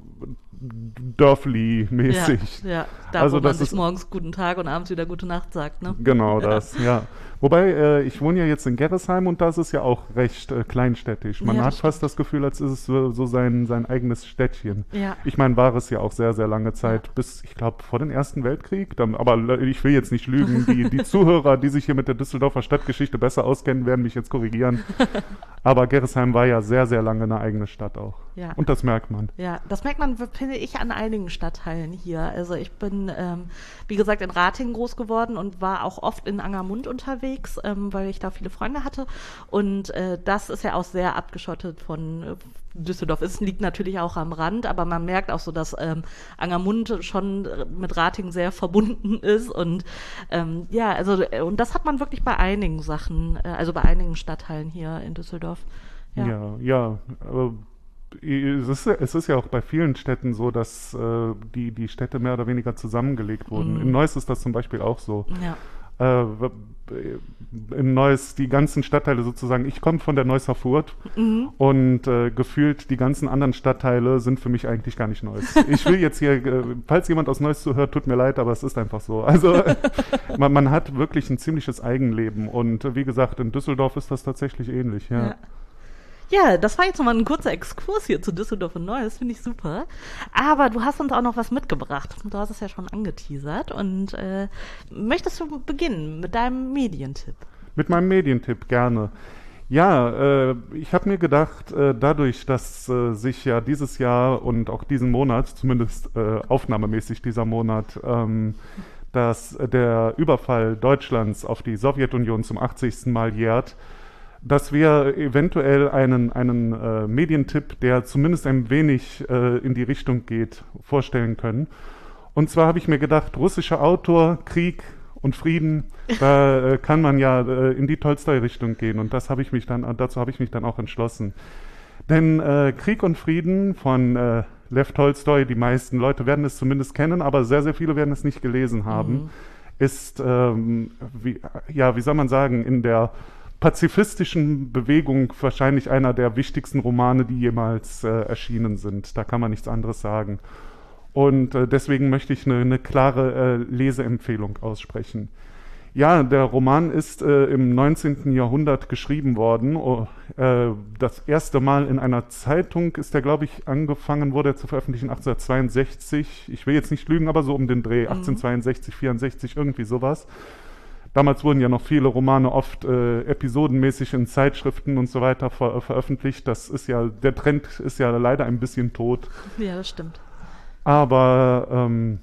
Dörfli-mäßig. Ja, ja, da also, wo man das sich ist, morgens guten Tag und abends wieder gute Nacht sagt, ne? Genau ja. das, ja. Wobei, äh, ich wohne ja jetzt in Gerresheim und da ist es ja auch recht äh, kleinstädtisch. Man ja, hat stimmt. fast das Gefühl, als ist es so, so sein, sein eigenes Städtchen. Ja. Ich meine, war es ja auch sehr, sehr lange Zeit, ja. bis, ich glaube, vor dem Ersten Weltkrieg. Dann, aber ich will jetzt nicht lügen. Die, die Zuhörer, die sich hier mit der Düsseldorfer Stadtgeschichte besser auskennen, werden mich jetzt korrigieren. Aber Gerresheim war ja sehr, sehr lange eine eigene Stadt auch. Ja. Und das merkt man. Ja, das merkt man, finde ich, an einigen Stadtteilen hier. Also ich bin, ähm, wie gesagt, in Ratingen groß geworden und war auch oft in Angermund unterwegs, ähm, weil ich da viele Freunde hatte. Und äh, das ist ja auch sehr abgeschottet von äh, Düsseldorf. Es liegt natürlich auch am Rand, aber man merkt auch so, dass ähm, Angermund schon mit Ratingen sehr verbunden ist. Und ähm, ja, also und das hat man wirklich bei einigen Sachen, äh, also bei einigen Stadtteilen hier in Düsseldorf. Ja, ja, ja aber es ist, es ist ja auch bei vielen Städten so, dass äh, die, die Städte mehr oder weniger zusammengelegt wurden. Mhm. In Neuss ist das zum Beispiel auch so. Ja. Äh, in Neuss, die ganzen Stadtteile sozusagen, ich komme von der Neusser Furt mhm. und äh, gefühlt die ganzen anderen Stadtteile sind für mich eigentlich gar nicht Neuss. Ich will jetzt hier, äh, falls jemand aus Neuss zuhört, tut mir leid, aber es ist einfach so. Also man, man hat wirklich ein ziemliches Eigenleben und äh, wie gesagt, in Düsseldorf ist das tatsächlich ähnlich. Ja. Ja. Ja, das war jetzt nochmal ein kurzer Exkurs hier zu Düsseldorf und Neuss, finde ich super. Aber du hast uns auch noch was mitgebracht. Du hast es ja schon angeteasert. Und äh, möchtest du beginnen mit deinem Medientipp? Mit meinem Medientipp, gerne. Ja, äh, ich habe mir gedacht, äh, dadurch, dass äh, sich ja dieses Jahr und auch diesen Monat, zumindest äh, aufnahmemäßig dieser Monat, ähm, dass der Überfall Deutschlands auf die Sowjetunion zum achtzigsten Mal jährt, dass wir eventuell einen, einen äh, Medientipp, der zumindest ein wenig äh, in die Richtung geht, vorstellen können. Und zwar habe ich mir gedacht, russischer Autor, Krieg und Frieden, da äh, kann man ja äh, in die Tolstoi-Richtung gehen. Und das habe ich mich dann, dazu habe ich mich dann auch entschlossen. Denn äh, Krieg und Frieden von äh, Lew Tolstoi, die meisten Leute werden es zumindest kennen, aber sehr, sehr viele werden es nicht gelesen haben, mhm. ist, ähm, wie, ja, wie soll man sagen, in der pazifistischen Bewegung wahrscheinlich einer der wichtigsten Romane, die jemals äh, erschienen sind. Da kann man nichts anderes sagen. Und äh, deswegen möchte ich eine, eine klare äh, Leseempfehlung aussprechen. Ja, der Roman ist äh, im neunzehnten Jahrhundert geschrieben worden. Oh, äh, das erste Mal in einer Zeitung ist er, glaube ich, angefangen, wurde er zu veröffentlichen achtzehnhundertzweiundsechzig. Ich will jetzt nicht lügen, aber so um den Dreh, mhm. achtzehnhundertzweiundsechzig, vierundsechzig, irgendwie sowas. Damals wurden ja noch viele Romane oft äh, episodenmäßig in Zeitschriften und so weiter ver veröffentlicht. Das ist ja, der Trend ist ja leider ein bisschen tot. Ja, das stimmt. Aber ähm,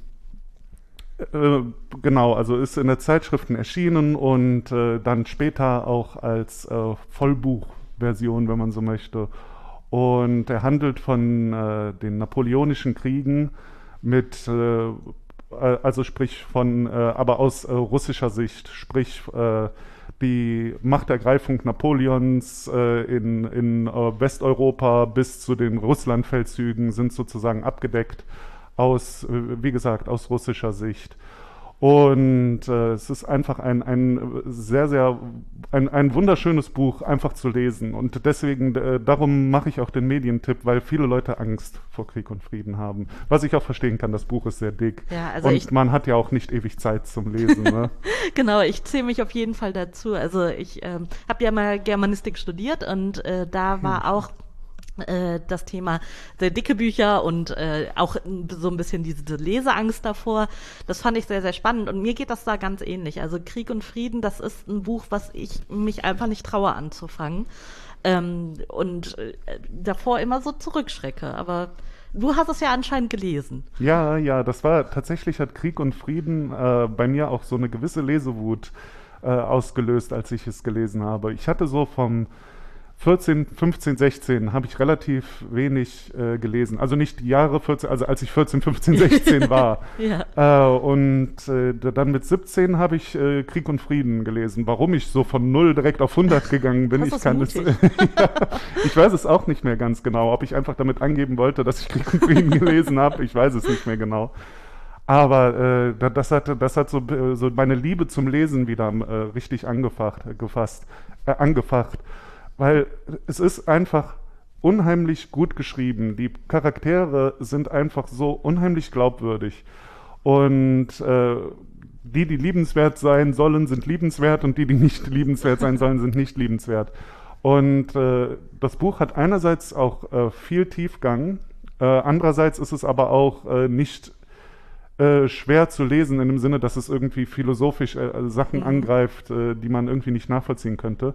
äh, genau, also ist in der Zeitschriften erschienen und äh, dann später auch als äh, Vollbuchversion, wenn man so möchte. Und er handelt von äh, den napoleonischen Kriegen mit äh, also sprich von, äh, aber aus äh, russischer Sicht, sprich äh, die Machtergreifung Napoleons äh, in, in äh, Westeuropa bis zu den Russlandfeldzügen sind sozusagen abgedeckt aus, äh, wie gesagt, aus russischer Sicht. Und äh, es ist einfach ein, ein sehr, sehr, ein, ein wunderschönes Buch, einfach zu lesen. Und deswegen, äh, darum mache ich auch den Medientipp, weil viele Leute Angst vor Krieg und Frieden haben. Was ich auch verstehen kann, das Buch ist sehr dick. Ja, also und ich, man hat ja auch nicht ewig Zeit zum Lesen. Ne? Genau, ich zähle mich auf jeden Fall dazu. Also ich ähm, habe ja mal Germanistik studiert und äh, da war hm. auch das Thema sehr dicke Bücher und äh, auch so ein bisschen diese Leseangst davor. Das fand ich sehr, sehr spannend und mir geht das da ganz ähnlich. Also Krieg und Frieden, das ist ein Buch, was ich mich einfach nicht traue anzufangen ähm, und äh, davor immer so zurückschrecke. Aber du hast es ja anscheinend gelesen. Ja, ja, das war tatsächlich, hat Krieg und Frieden äh, bei mir auch so eine gewisse Lesewut äh, ausgelöst, als ich es gelesen habe. Ich hatte so vom vierzehn, fünfzehn, sechzehn habe ich relativ wenig äh, gelesen. Also nicht die Jahre vierzehn, also als ich vierzehn, fünfzehn, sechzehn war. Ja. Äh, und äh, dann mit siebzehn habe ich äh, Krieg und Frieden gelesen. Warum ich so von null direkt auf hundert gegangen bin, Das ich ist kann es, mutig. ja, ich weiß es auch nicht mehr ganz genau. Ob ich einfach damit angeben wollte, dass ich Krieg und Frieden gelesen habe, ich weiß es nicht mehr genau. Aber äh, das hat, das hat so, äh, so meine Liebe zum Lesen wieder äh, richtig angefacht, äh, gefasst, äh, angefacht. Weil es ist einfach unheimlich gut geschrieben. Die Charaktere sind einfach so unheimlich glaubwürdig. Und äh, die, die liebenswert sein sollen, sind liebenswert und die, die nicht liebenswert sein sollen, sind nicht liebenswert. Und äh, das Buch hat einerseits auch äh, viel Tiefgang, äh, andererseits ist es aber auch äh, nicht äh, schwer zu lesen in dem Sinne, dass es irgendwie philosophisch äh, Sachen Mhm. angreift, äh, die man irgendwie nicht nachvollziehen könnte.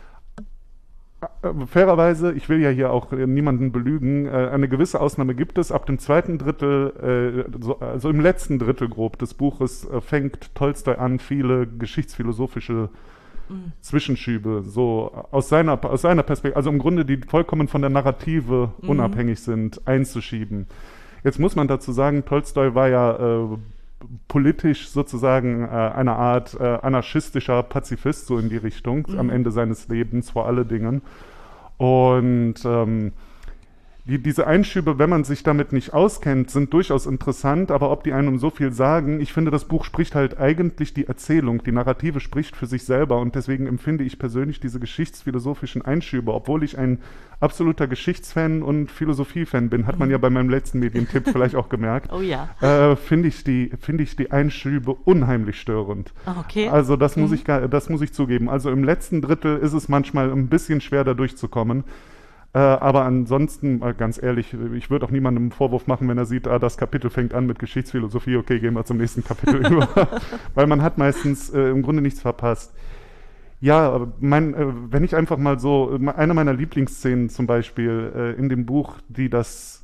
Äh, Fairerweise, ich will ja hier auch äh, niemanden belügen, äh, eine gewisse Ausnahme gibt es. Ab dem zweiten Drittel, äh, so, also im letzten Drittel grob des Buches, äh, fängt Tolstoi an, viele geschichtsphilosophische Mhm. Zwischenschübe, so aus seiner, aus seiner Perspektive, also im Grunde die vollkommen von der Narrative Mhm. unabhängig sind, einzuschieben. Jetzt muss man dazu sagen, Tolstoi war ja äh, politisch sozusagen äh, eine Art äh, anarchistischer Pazifist, so in die Richtung, Mhm. am Ende seines Lebens vor allen Dingen. Und ähm, die, diese Einschübe, wenn man sich damit nicht auskennt, sind durchaus interessant, aber ob die einem so viel sagen, ich finde, das Buch spricht halt eigentlich die Erzählung, die Narrative spricht für sich selber und deswegen empfinde ich persönlich diese geschichtsphilosophischen Einschübe, obwohl ich ein absoluter Geschichtsfan und Philosophiefan bin, hat man ja bei meinem letzten Medientipp vielleicht auch gemerkt, Oh ja. äh, finde ich die, finde ich die Einschübe unheimlich störend. Ah, okay. Also das muss Mhm. ich, gar- das muss ich zugeben. Also im letzten Drittel ist es manchmal ein bisschen schwer, da durchzukommen. Äh, aber ansonsten, äh, ganz ehrlich, ich würde auch niemandem einen Vorwurf machen, wenn er sieht, ah, das Kapitel fängt an mit Geschichtsphilosophie, okay, gehen wir zum nächsten Kapitel über. Weil man hat meistens äh, im Grunde nichts verpasst. Ja, aber mein, äh, wenn ich einfach mal so, äh, eine meiner Lieblingsszenen zum Beispiel äh, in dem Buch, die das,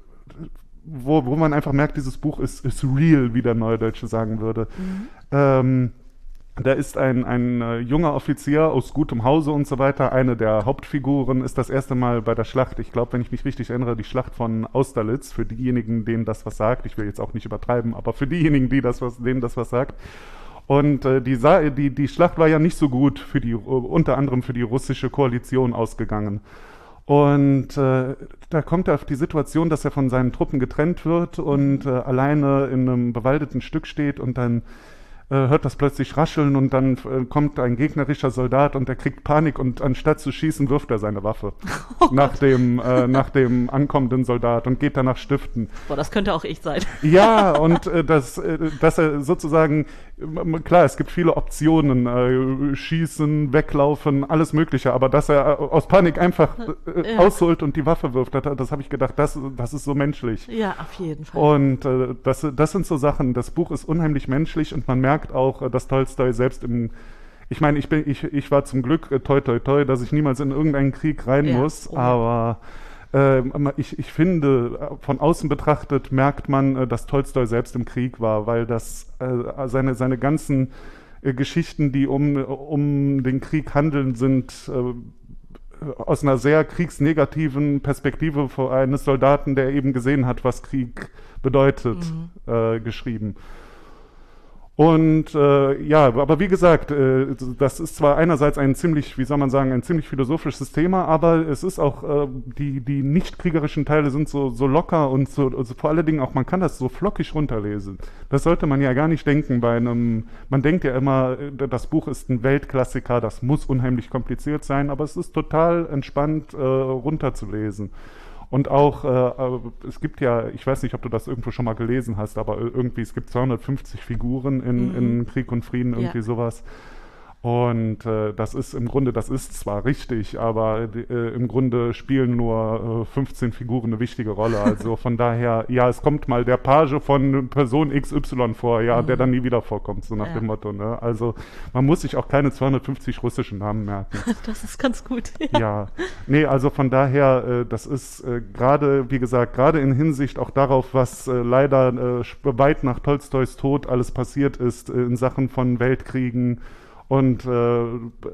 wo, wo man einfach merkt, dieses Buch ist, ist real, wie der Neudeutsche sagen würde. Mhm. Ähm, da ist ein, ein äh, junger Offizier aus gutem Hause und so weiter. Eine der Hauptfiguren ist das erste Mal bei der Schlacht, ich glaube, wenn ich mich richtig erinnere, die Schlacht von Austerlitz, für diejenigen, denen das was sagt. Ich will jetzt auch nicht übertreiben, aber für diejenigen, die das was, denen das was sagt. Und äh, die, Sa die, die Schlacht war ja nicht so gut für die, unter anderem für die russische Koalition ausgegangen. Und äh, da kommt er auf die Situation, dass er von seinen Truppen getrennt wird und äh, alleine in einem bewaldeten Stück steht und dann äh, hört das plötzlich rascheln und dann äh, kommt ein gegnerischer Soldat und der kriegt Panik und anstatt zu schießen, wirft er seine Waffe nach dem, äh, nach dem ankommenden Soldat und geht danach stiften. Boah, das könnte auch ich sein. Ja, und äh, das, äh, dass er sozusagen, äh, klar, es gibt viele Optionen, äh, schießen, weglaufen, alles Mögliche, aber dass er äh, aus Panik einfach äh, Ja. ausholt und die Waffe wirft, das, das habe ich gedacht, das, das ist so menschlich. Ja, auf jeden Fall. Und äh, das, das sind so Sachen, das Buch ist unheimlich menschlich und man merkt auch, äh, dass Tolstoi selbst im, ich meine, ich bin, ich, ich war zum Glück äh, toi toi toi, dass ich niemals in irgendeinen Krieg rein Ja, muss, oh. aber äh, ich, ich finde, äh, von außen betrachtet merkt man, äh, dass Tolstoi selbst im Krieg war, weil das äh, seine, seine ganzen äh, Geschichten, die um, um den Krieg handeln, sind äh, aus einer sehr kriegsnegativen Perspektive von eines Soldaten, der eben gesehen hat, was Krieg bedeutet, Mhm. äh, geschrieben. Und äh, ja, aber wie gesagt, äh, das ist zwar einerseits ein ziemlich, wie soll man sagen, ein ziemlich philosophisches Thema, aber es ist auch, äh, die, die nicht kriegerischen Teile sind so, so locker und so, also vor allen Dingen auch, man kann das so flockig runterlesen. Das sollte man ja gar nicht denken bei einem, man denkt ja immer, äh, das Buch ist ein Weltklassiker, das muss unheimlich kompliziert sein, aber es ist total entspannt äh, runterzulesen. Und auch, äh, es gibt ja, ich weiß nicht, ob du das irgendwo schon mal gelesen hast, aber irgendwie, es gibt zweihundertfünfzig Figuren in, Mhm. in Krieg und Frieden, irgendwie Ja. sowas. Und äh, das ist im Grunde, das ist zwar richtig, aber die, äh, im Grunde spielen nur äh, fünfzehn Figuren eine wichtige Rolle. Also von daher, ja, es kommt mal der Page von Person X Y vor, ja, Mhm. der dann nie wieder vorkommt, so nach Ja. dem Motto. Ne? Also man muss sich auch keine zweihundertfünfzig russischen Namen merken. Das ist ganz gut. Ja, nee, also von daher, äh, das ist äh, gerade, wie gesagt, gerade in Hinsicht auch darauf, was äh, leider äh, weit nach Tolstois Tod alles passiert ist äh, in Sachen von Weltkriegen Und äh,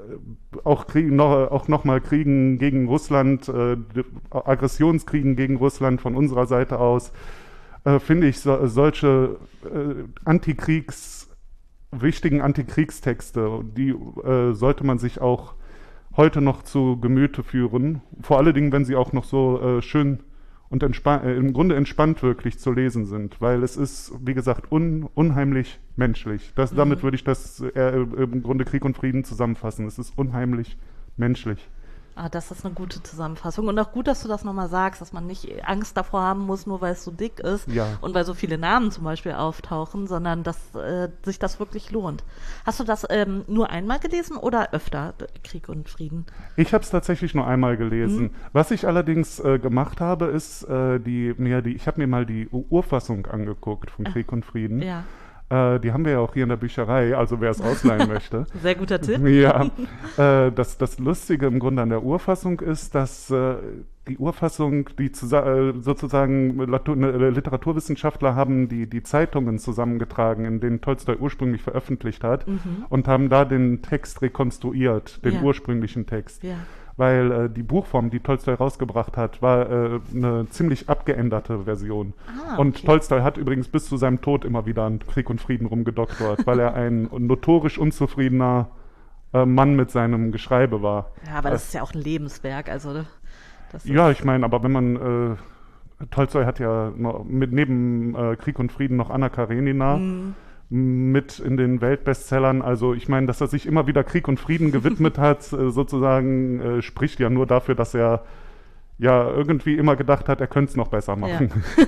auch, Krieg, noch, auch nochmal Kriegen gegen Russland, äh, Aggressionskriegen gegen Russland von unserer Seite aus, äh, finde ich so, solche äh, Antikriegs, wichtigen Antikriegstexte, die äh, sollte man sich auch heute noch zu Gemüte führen. Vor allen Dingen, wenn sie auch noch so äh, schön und entspannt, äh, im Grunde entspannt wirklich zu lesen sind, weil es ist, wie gesagt, un, unheimlich menschlich. Das, mhm. Damit würde ich das äh, im Grunde Krieg und Frieden zusammenfassen. Es ist unheimlich menschlich. Ah, das ist eine gute Zusammenfassung. Und auch gut, dass du das nochmal sagst, dass man nicht Angst davor haben muss, nur weil es so dick ist ja. und weil so viele Namen zum Beispiel auftauchen, sondern dass äh, sich das wirklich lohnt. Hast du das ähm, nur einmal gelesen oder öfter, Krieg und Frieden? Ich habe es tatsächlich nur einmal gelesen. Mhm. Was ich allerdings äh, gemacht habe, ist, äh, die, mir die, ich habe mir mal die Urfassung angeguckt von Krieg und Frieden. Ja. Die haben wir ja auch hier in der Bücherei, also wer es ausleihen möchte. Sehr guter Tipp. Ja, äh, das, das Lustige im Grunde an der Urfassung ist, dass äh, die Urfassung, die äh, sozusagen Literaturwissenschaftler haben die, die Zeitungen zusammengetragen, in denen Tolstoi ursprünglich veröffentlicht hat, mhm. und haben da den Text rekonstruiert, den ja. ursprünglichen Text. Ja. Weil äh, die Buchform, die Tolstoi rausgebracht hat, war äh, eine ziemlich abgeänderte Version. Ah, okay. Und Tolstoi hat übrigens bis zu seinem Tod immer wieder an Krieg und Frieden rumgedoktort, weil er ein notorisch unzufriedener äh, Mann mit seinem Geschreibe war. Ja, aber das äh, ist ja auch ein Lebenswerk. Also das ja, ich meine, aber wenn man äh, Tolstoi hat ja noch, mit, neben äh, Krieg und Frieden noch Anna Karenina mhm. mit in den Weltbestsellern. Also ich meine, dass er sich immer wieder Krieg und Frieden gewidmet hat, äh, sozusagen, äh, spricht ja nur dafür, dass er ja irgendwie immer gedacht hat, er könnte es noch besser machen. Ja.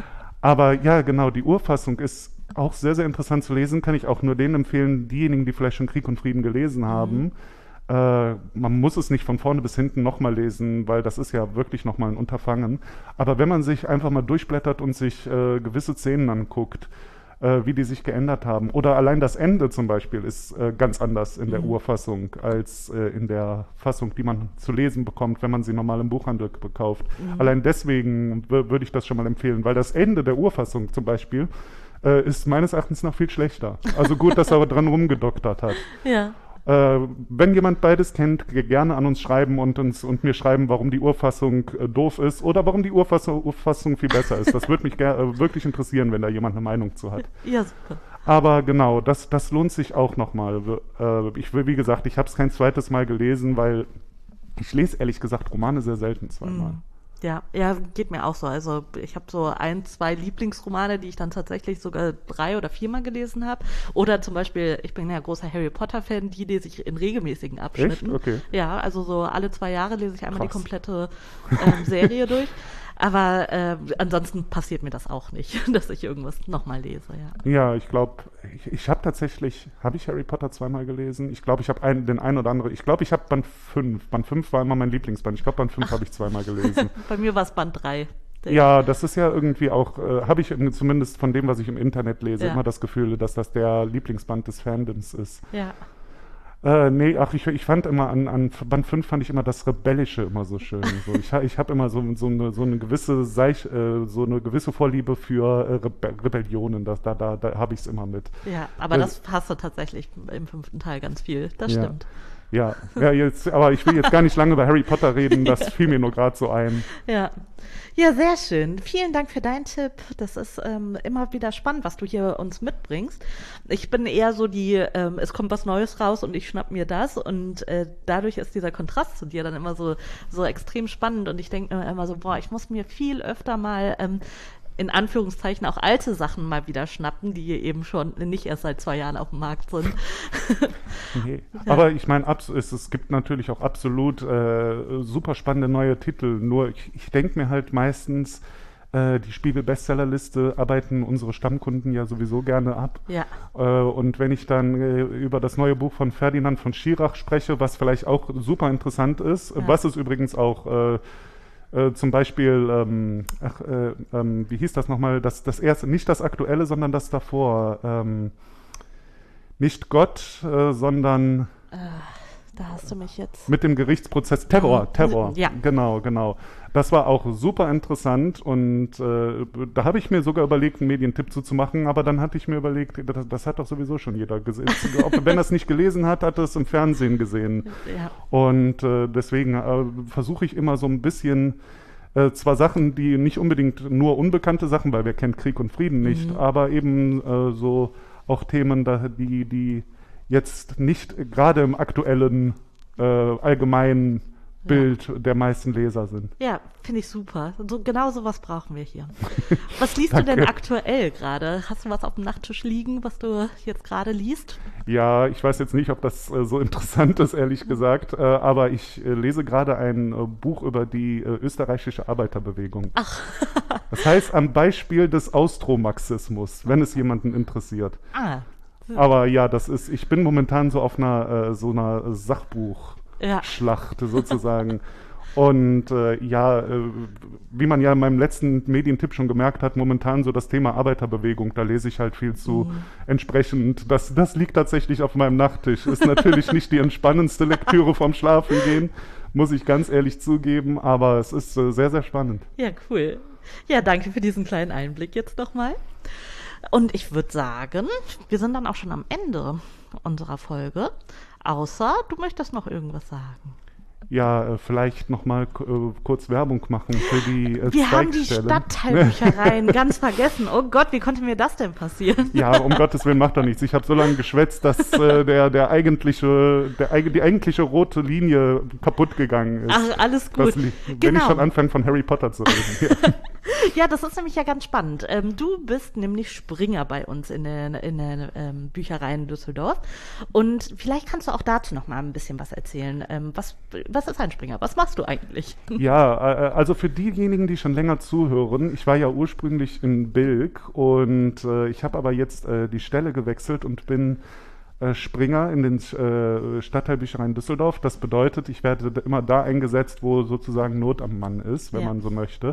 Aber ja, genau, die Urfassung ist auch sehr, sehr interessant zu lesen. Kann ich auch nur denen empfehlen, diejenigen, die vielleicht schon Krieg und Frieden gelesen haben. Mhm. Äh, man muss es nicht von vorne bis hinten nochmal lesen, weil das ist ja wirklich nochmal ein Unterfangen. Aber wenn man sich einfach mal durchblättert und sich äh, gewisse Szenen anguckt, äh, wie die sich geändert haben, oder allein das Ende zum Beispiel ist äh, ganz anders in der mhm. Urfassung als äh, in der Fassung, die man zu lesen bekommt, wenn man sie normal im Buchhandel bekauft. Mhm. Allein deswegen würde ich das schon mal empfehlen, weil das Ende der Urfassung zum Beispiel äh, ist meines Erachtens noch viel schlechter. Also gut, dass er aber dran rumgedoktert hat. Ja. Äh, wenn jemand beides kennt, gerne an uns schreiben und uns und mir schreiben, warum die Urfassung äh, doof ist oder warum die Urfassung, Urfassung viel besser ist. Das würde mich ger- äh, wirklich interessieren, wenn da jemand eine Meinung zu hat. Ja, super. Aber genau, das, das lohnt sich auch nochmal. Äh, ich will, wie gesagt, ich habe es kein zweites Mal gelesen, weil ich lese ehrlich gesagt Romane sehr selten zweimal. Mm. Ja, ja, geht mir auch so. Also ich habe so ein, zwei Lieblingsromane, die ich dann tatsächlich sogar drei oder viermal gelesen habe. Oder zum Beispiel, ich bin ja großer Harry Potter-Fan, die lese ich in regelmäßigen Abschnitten. Echt? Okay. Ja, also so alle zwei Jahre lese ich einmal Krass. die komplette ähm, Serie durch. Aber äh, ansonsten passiert mir das auch nicht, dass ich irgendwas nochmal lese, ja. Ja, ich glaube, ich, ich habe tatsächlich, habe ich Harry Potter zweimal gelesen? Ich glaube, ich habe ein, den einen oder anderen, ich glaube, ich habe Band fünf. Band fünf war immer mein Lieblingsband. Ich glaube, Band fünf habe ich zweimal gelesen. Bei mir war es Band drei. Ja, das ist ja irgendwie auch, äh, habe ich zumindest von dem, was ich im Internet lese, ja. immer das Gefühl, dass das der Lieblingsband des Fandoms ist. Ja. Äh, nee, ach, ich, ich fand immer, an, an Band fünf fand ich immer das Rebellische immer so schön. So, ich ich habe immer so, so, eine, so eine gewisse Seich, äh, so eine gewisse Vorliebe für äh, Rebe- Rebellionen, das, da, da, da habe ich es immer mit. Ja, aber das, das hast du tatsächlich im fünften Teil ganz viel, das ja. stimmt. Ja, ja, jetzt, aber ich will jetzt gar nicht lange über Harry Potter reden, das ja. fiel mir nur gerade so ein. Ja. Ja, sehr schön. Vielen Dank für deinen Tipp. Das ist ähm, immer wieder spannend, was du hier uns mitbringst. Ich bin eher so die, ähm, es kommt was Neues raus und ich schnapp mir das und äh, dadurch ist dieser Kontrast zu dir dann immer so, so extrem spannend und ich denke mir immer so, boah, ich muss mir viel öfter mal ähm, in Anführungszeichen auch alte Sachen mal wieder schnappen, die eben schon nicht erst seit zwei Jahren auf dem Markt sind. Nee. Ja. Aber ich meine, es, es gibt natürlich auch absolut äh, super spannende neue Titel. Nur ich, ich denke mir halt meistens, äh, die Spiegel-Bestsellerliste arbeiten unsere Stammkunden ja sowieso gerne ab. Ja. Äh, und wenn ich dann äh, über das neue Buch von Ferdinand von Schirach spreche, was vielleicht auch super interessant ist, ja. was es übrigens auch äh, Äh, zum Beispiel, ähm, ach, äh, ähm, wie hieß das nochmal, das, das erste, nicht das aktuelle, sondern das davor, ähm, nicht Gott, äh, sondern äh, Da hast du mich jetzt. Mit dem Gerichtsprozess Terror, Terror. Ja. Genau, genau. Das war auch super interessant und äh, da habe ich mir sogar überlegt, einen Medientipp zuzumachen, aber dann hatte ich mir überlegt, das, das hat doch sowieso schon jeder gesehen. Ob, wenn er es nicht gelesen hat, hat er es im Fernsehen gesehen. Ja. Und äh, deswegen äh, versuche ich immer so ein bisschen, äh, zwar Sachen, die nicht unbedingt nur unbekannte Sachen, weil wer kennt Krieg und Frieden nicht, Mhm. aber eben äh, so auch Themen, da, die, die jetzt nicht gerade im aktuellen, äh, allgemeinen Bild der meisten Leser sind. Ja, finde ich super. So, genau sowas brauchen wir hier. Was liest du denn aktuell gerade? Hast du was auf dem Nachttisch liegen, was du jetzt gerade liest? Ja, ich weiß jetzt nicht, ob das äh, so interessant ist, ehrlich gesagt, äh, aber ich äh, lese gerade ein äh, Buch über die äh, österreichische Arbeiterbewegung. Ach. Das heißt, am Beispiel des Austromarxismus, wenn es jemanden interessiert. Ah. Aber ja, das ist, ich bin momentan so auf einer, äh, so einer Sachbuchschlacht Ja. sozusagen. Und äh, ja, äh, wie man ja in meinem letzten Medientipp schon gemerkt hat, momentan so das Thema Arbeiterbewegung, da lese ich halt viel zu. Mhm. Entsprechend, das, das liegt tatsächlich auf meinem Nachttisch. Ist natürlich nicht die entspannendste Lektüre vom Schlafengehen, muss ich ganz ehrlich zugeben, aber es ist äh, sehr, sehr spannend. Ja, cool. Ja, danke für diesen kleinen Einblick jetzt nochmal. Und ich würde sagen, wir sind dann auch schon am Ende unserer Folge. Außer, du möchtest noch irgendwas sagen. Ja, äh, vielleicht nochmal äh, kurz Werbung machen für die äh, Wir haben die Zweigstellen. Stadtteilbüchereien ganz vergessen. Oh Gott, wie konnte mir das denn passieren? Ja, um Gottes Willen macht doch nichts. Ich habe so lange geschwätzt, dass äh, der, der eigentliche, der, eig- die eigentliche rote Linie kaputt gegangen ist. Ach, alles gut. Das li- Wenn Genau. ich schon anfange, von Harry Potter zu reden. Ja. Ja, das ist nämlich ja ganz spannend. Ähm, du bist nämlich Springer bei uns in den, in den ähm, Büchereien Düsseldorf. Und vielleicht kannst du auch dazu noch mal ein bisschen was erzählen. Ähm, was, was ist ein Springer? Was machst du eigentlich? Ja, äh, also für diejenigen, die schon länger zuhören, ich war ja ursprünglich in Bilk und äh, ich habe aber jetzt äh, die Stelle gewechselt und bin äh, Springer in den äh, Stadtteilbüchereien Düsseldorf. Das bedeutet, ich werde d- immer da eingesetzt, wo sozusagen Not am Mann ist, wenn Ja. man so möchte.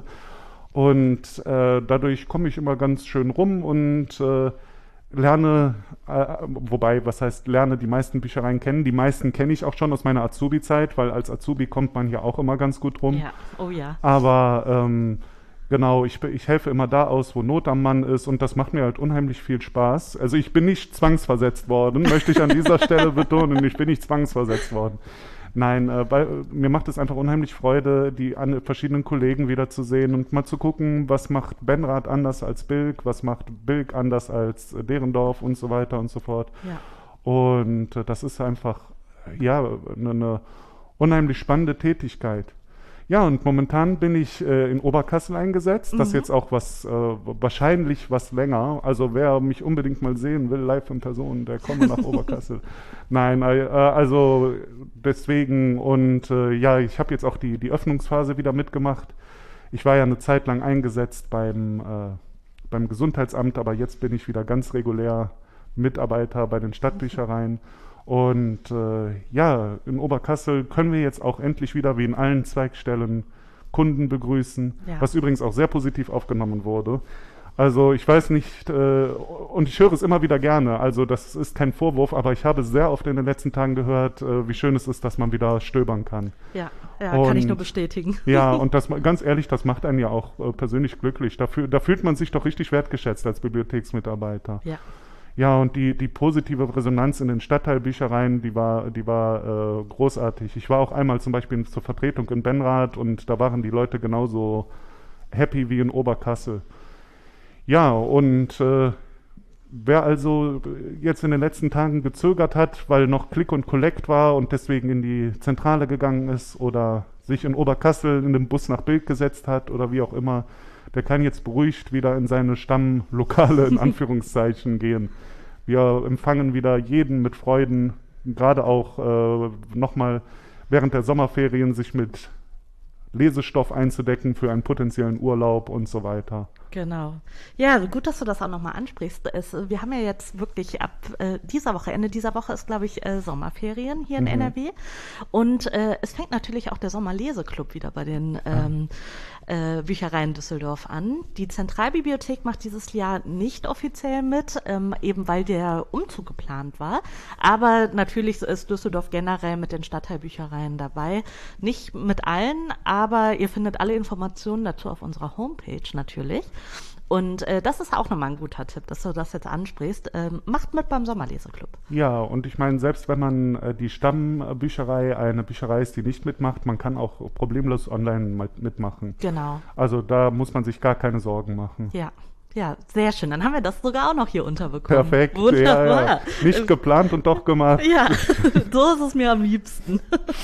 Und äh, dadurch komme ich immer ganz schön rum und äh, lerne, äh, wobei, was heißt lerne, die meisten Büchereien kennen. Die meisten kenne ich auch schon aus meiner Azubi-Zeit, weil als Azubi kommt man hier auch immer ganz gut rum. Ja, oh ja. Aber ähm, genau, ich, be- ich helfe immer da aus, wo Not am Mann ist und das macht mir halt unheimlich viel Spaß. Also ich bin nicht zwangsversetzt worden, möchte ich an dieser Stelle betonen, ich bin nicht zwangsversetzt worden. Nein, äh, weil, äh, mir macht es einfach unheimlich Freude, die an, verschiedenen Kollegen wiederzusehen und mal zu gucken, was macht Benrath anders als Bilk, was macht Bilk anders als äh, Derendorf und so weiter und so fort. Ja. Und äh, das ist einfach, äh, ja, eine, eine unheimlich spannende Tätigkeit. Ja, und momentan bin ich äh, in Oberkassel eingesetzt. Das ist Mhm. jetzt auch was, äh, wahrscheinlich was länger. Also wer mich unbedingt mal sehen will, live in Person, der komme nach Oberkassel. Nein, äh, also deswegen und äh, ja, ich habe jetzt auch die, die Öffnungsphase wieder mitgemacht. Ich war ja eine Zeit lang eingesetzt beim, äh, beim Gesundheitsamt, aber jetzt bin ich wieder ganz regulär Mitarbeiter bei den Stadtbüchereien. Und äh, ja, in Oberkassel können wir jetzt auch endlich wieder wie in allen Zweigstellen Kunden begrüßen, Ja. was übrigens auch sehr positiv aufgenommen wurde. Also ich weiß nicht, äh, und ich höre es immer wieder gerne, also das ist kein Vorwurf, aber ich habe sehr oft in den letzten Tagen gehört, äh, wie schön es ist, dass man wieder stöbern kann. Ja, ja kann ich Und- nur bestätigen. Ja, und das ganz ehrlich, das macht einen ja auch äh, persönlich glücklich. Dafür, da fühlt man sich doch richtig wertgeschätzt als Bibliotheksmitarbeiter. Ja. Ja, und die, die positive Resonanz in den Stadtteilbüchereien, die war, die war äh, großartig. Ich war auch einmal zum Beispiel zur Vertretung in Benrath und da waren die Leute genauso happy wie in Oberkassel. Ja, und äh, wer also jetzt in den letzten Tagen gezögert hat, weil noch Click und Collect war und deswegen in die Zentrale gegangen ist oder sich in Oberkassel in den Bus nach Bilk gesetzt hat oder wie auch immer, der kann jetzt beruhigt wieder in seine Stammlokale in Anführungszeichen gehen. Wir empfangen wieder jeden mit Freuden, gerade auch äh, nochmal während der Sommerferien sich mit Lesestoff einzudecken für einen potenziellen Urlaub und so weiter. Genau. Ja, gut, dass du das auch nochmal ansprichst. Es, wir haben ja jetzt wirklich ab äh, dieser Woche, Ende dieser Woche ist, glaube ich, äh, Sommerferien hier in Mhm. N R W. Und äh, es fängt natürlich auch der Sommerleseklub wieder bei den ähm, äh, Büchereien Düsseldorf an. Die Zentralbibliothek macht dieses Jahr nicht offiziell mit, ähm, eben weil der Umzug geplant war. Aber natürlich ist Düsseldorf generell mit den Stadtteilbüchereien dabei. Nicht mit allen, aber ihr findet alle Informationen dazu auf unserer Homepage natürlich. Und äh, das ist auch nochmal ein guter Tipp, dass du das jetzt ansprichst. Ähm, macht mit beim Sommerleseklub. Ja, und ich meine, selbst wenn man äh, die Stammbücherei eine Bücherei ist, die nicht mitmacht, man kann auch problemlos online mal mitmachen. Genau. Also da muss man sich gar keine Sorgen machen. Ja. Ja, sehr schön. Dann haben wir das sogar auch noch hier unterbekommen. Perfekt. Wunderbar. Ja, ja. Nicht geplant und doch gemacht. Ja, so ist es mir am liebsten.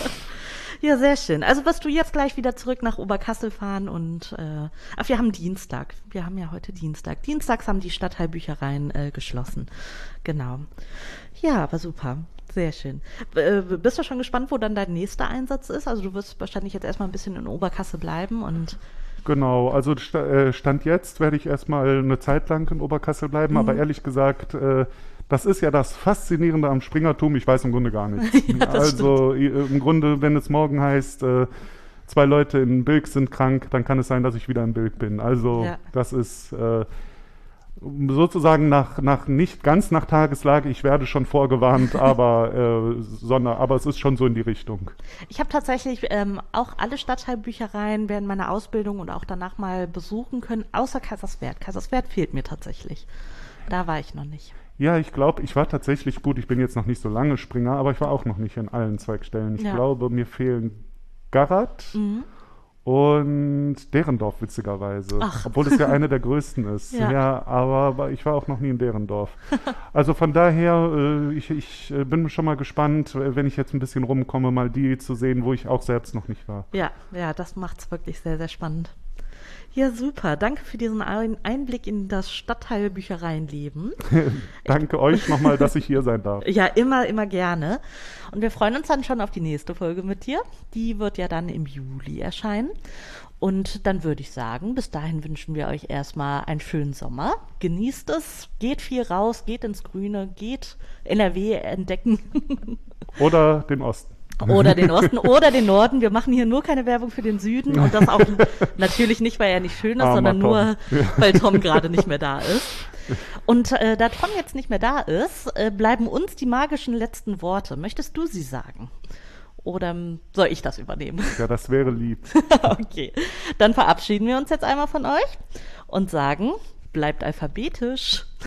Ja, sehr schön. Also wirst du jetzt gleich wieder zurück nach Oberkassel fahren und äh, ach, wir haben Dienstag. Wir haben ja heute Dienstag. Dienstags haben die Stadtteilbüchereien äh, geschlossen. Genau. Ja, aber super. Sehr schön. Äh, bist du schon gespannt, wo dann dein nächster Einsatz ist? Also du wirst wahrscheinlich jetzt erstmal ein bisschen in Oberkassel bleiben und Genau, also sta- äh, Stand jetzt werde ich erstmal eine Zeit lang in Oberkassel bleiben, aber ehrlich gesagt, äh, das ist ja das Faszinierende am Springertum, ich weiß im Grunde gar nichts. Ja, das Also i- im Grunde, wenn es morgen heißt, äh, zwei Leute in Bilk sind krank, dann kann es sein, dass ich wieder in Bilk bin. Also Ja. das ist äh, sozusagen nach, nach nicht ganz nach Tageslage, ich werde schon vorgewarnt, aber, äh, sondern, aber es ist schon so in die Richtung. ich habe tatsächlich ähm, auch alle Stadtteilbüchereien während meiner Ausbildung und auch danach mal besuchen können, außer Kaiserswerth. Kaiserswerth fehlt mir tatsächlich. Da war ich noch nicht. Ja, ich glaube, ich war tatsächlich gut. Ich bin jetzt noch nicht so lange Springer, aber ich war auch noch nicht in allen Zweigstellen. Ich Ja. glaube, mir fehlen Garat Mhm. und Derendorf, witzigerweise. Ach. Obwohl es ja eine der größten ist. Ja. Ja, aber, aber ich war auch noch nie in Derendorf. Also von daher, äh, ich, ich äh, bin schon mal gespannt, äh, wenn ich jetzt ein bisschen rumkomme, mal die zu sehen, wo ich auch selbst noch nicht war. Ja, ja, das macht's wirklich sehr, sehr spannend. Ja, super. Danke für diesen Ein- Einblick in das Stadtteilbüchereienleben. Danke euch nochmal, dass ich hier sein darf. Ja, immer, immer gerne. Und wir freuen uns dann schon auf die nächste Folge mit dir. Die wird ja dann im Juli erscheinen. Und dann würde ich sagen, bis dahin wünschen wir euch erstmal einen schönen Sommer. Genießt es, geht viel raus, geht ins Grüne, geht N R W entdecken. Oder den Osten. Oder den Osten oder den Norden. Wir machen hier nur keine Werbung für den Süden und das auch natürlich nicht, weil er nicht schön ist, Armer sondern Tom. nur, weil Tom gerade nicht mehr da ist. Und äh, da Tom jetzt nicht mehr da ist, äh, bleiben uns die magischen letzten Worte. Möchtest du sie sagen? Oder ähm, soll ich das übernehmen? Ja, das wäre lieb. Okay, dann verabschieden wir uns jetzt einmal von euch und sagen, bleibt alphabetisch.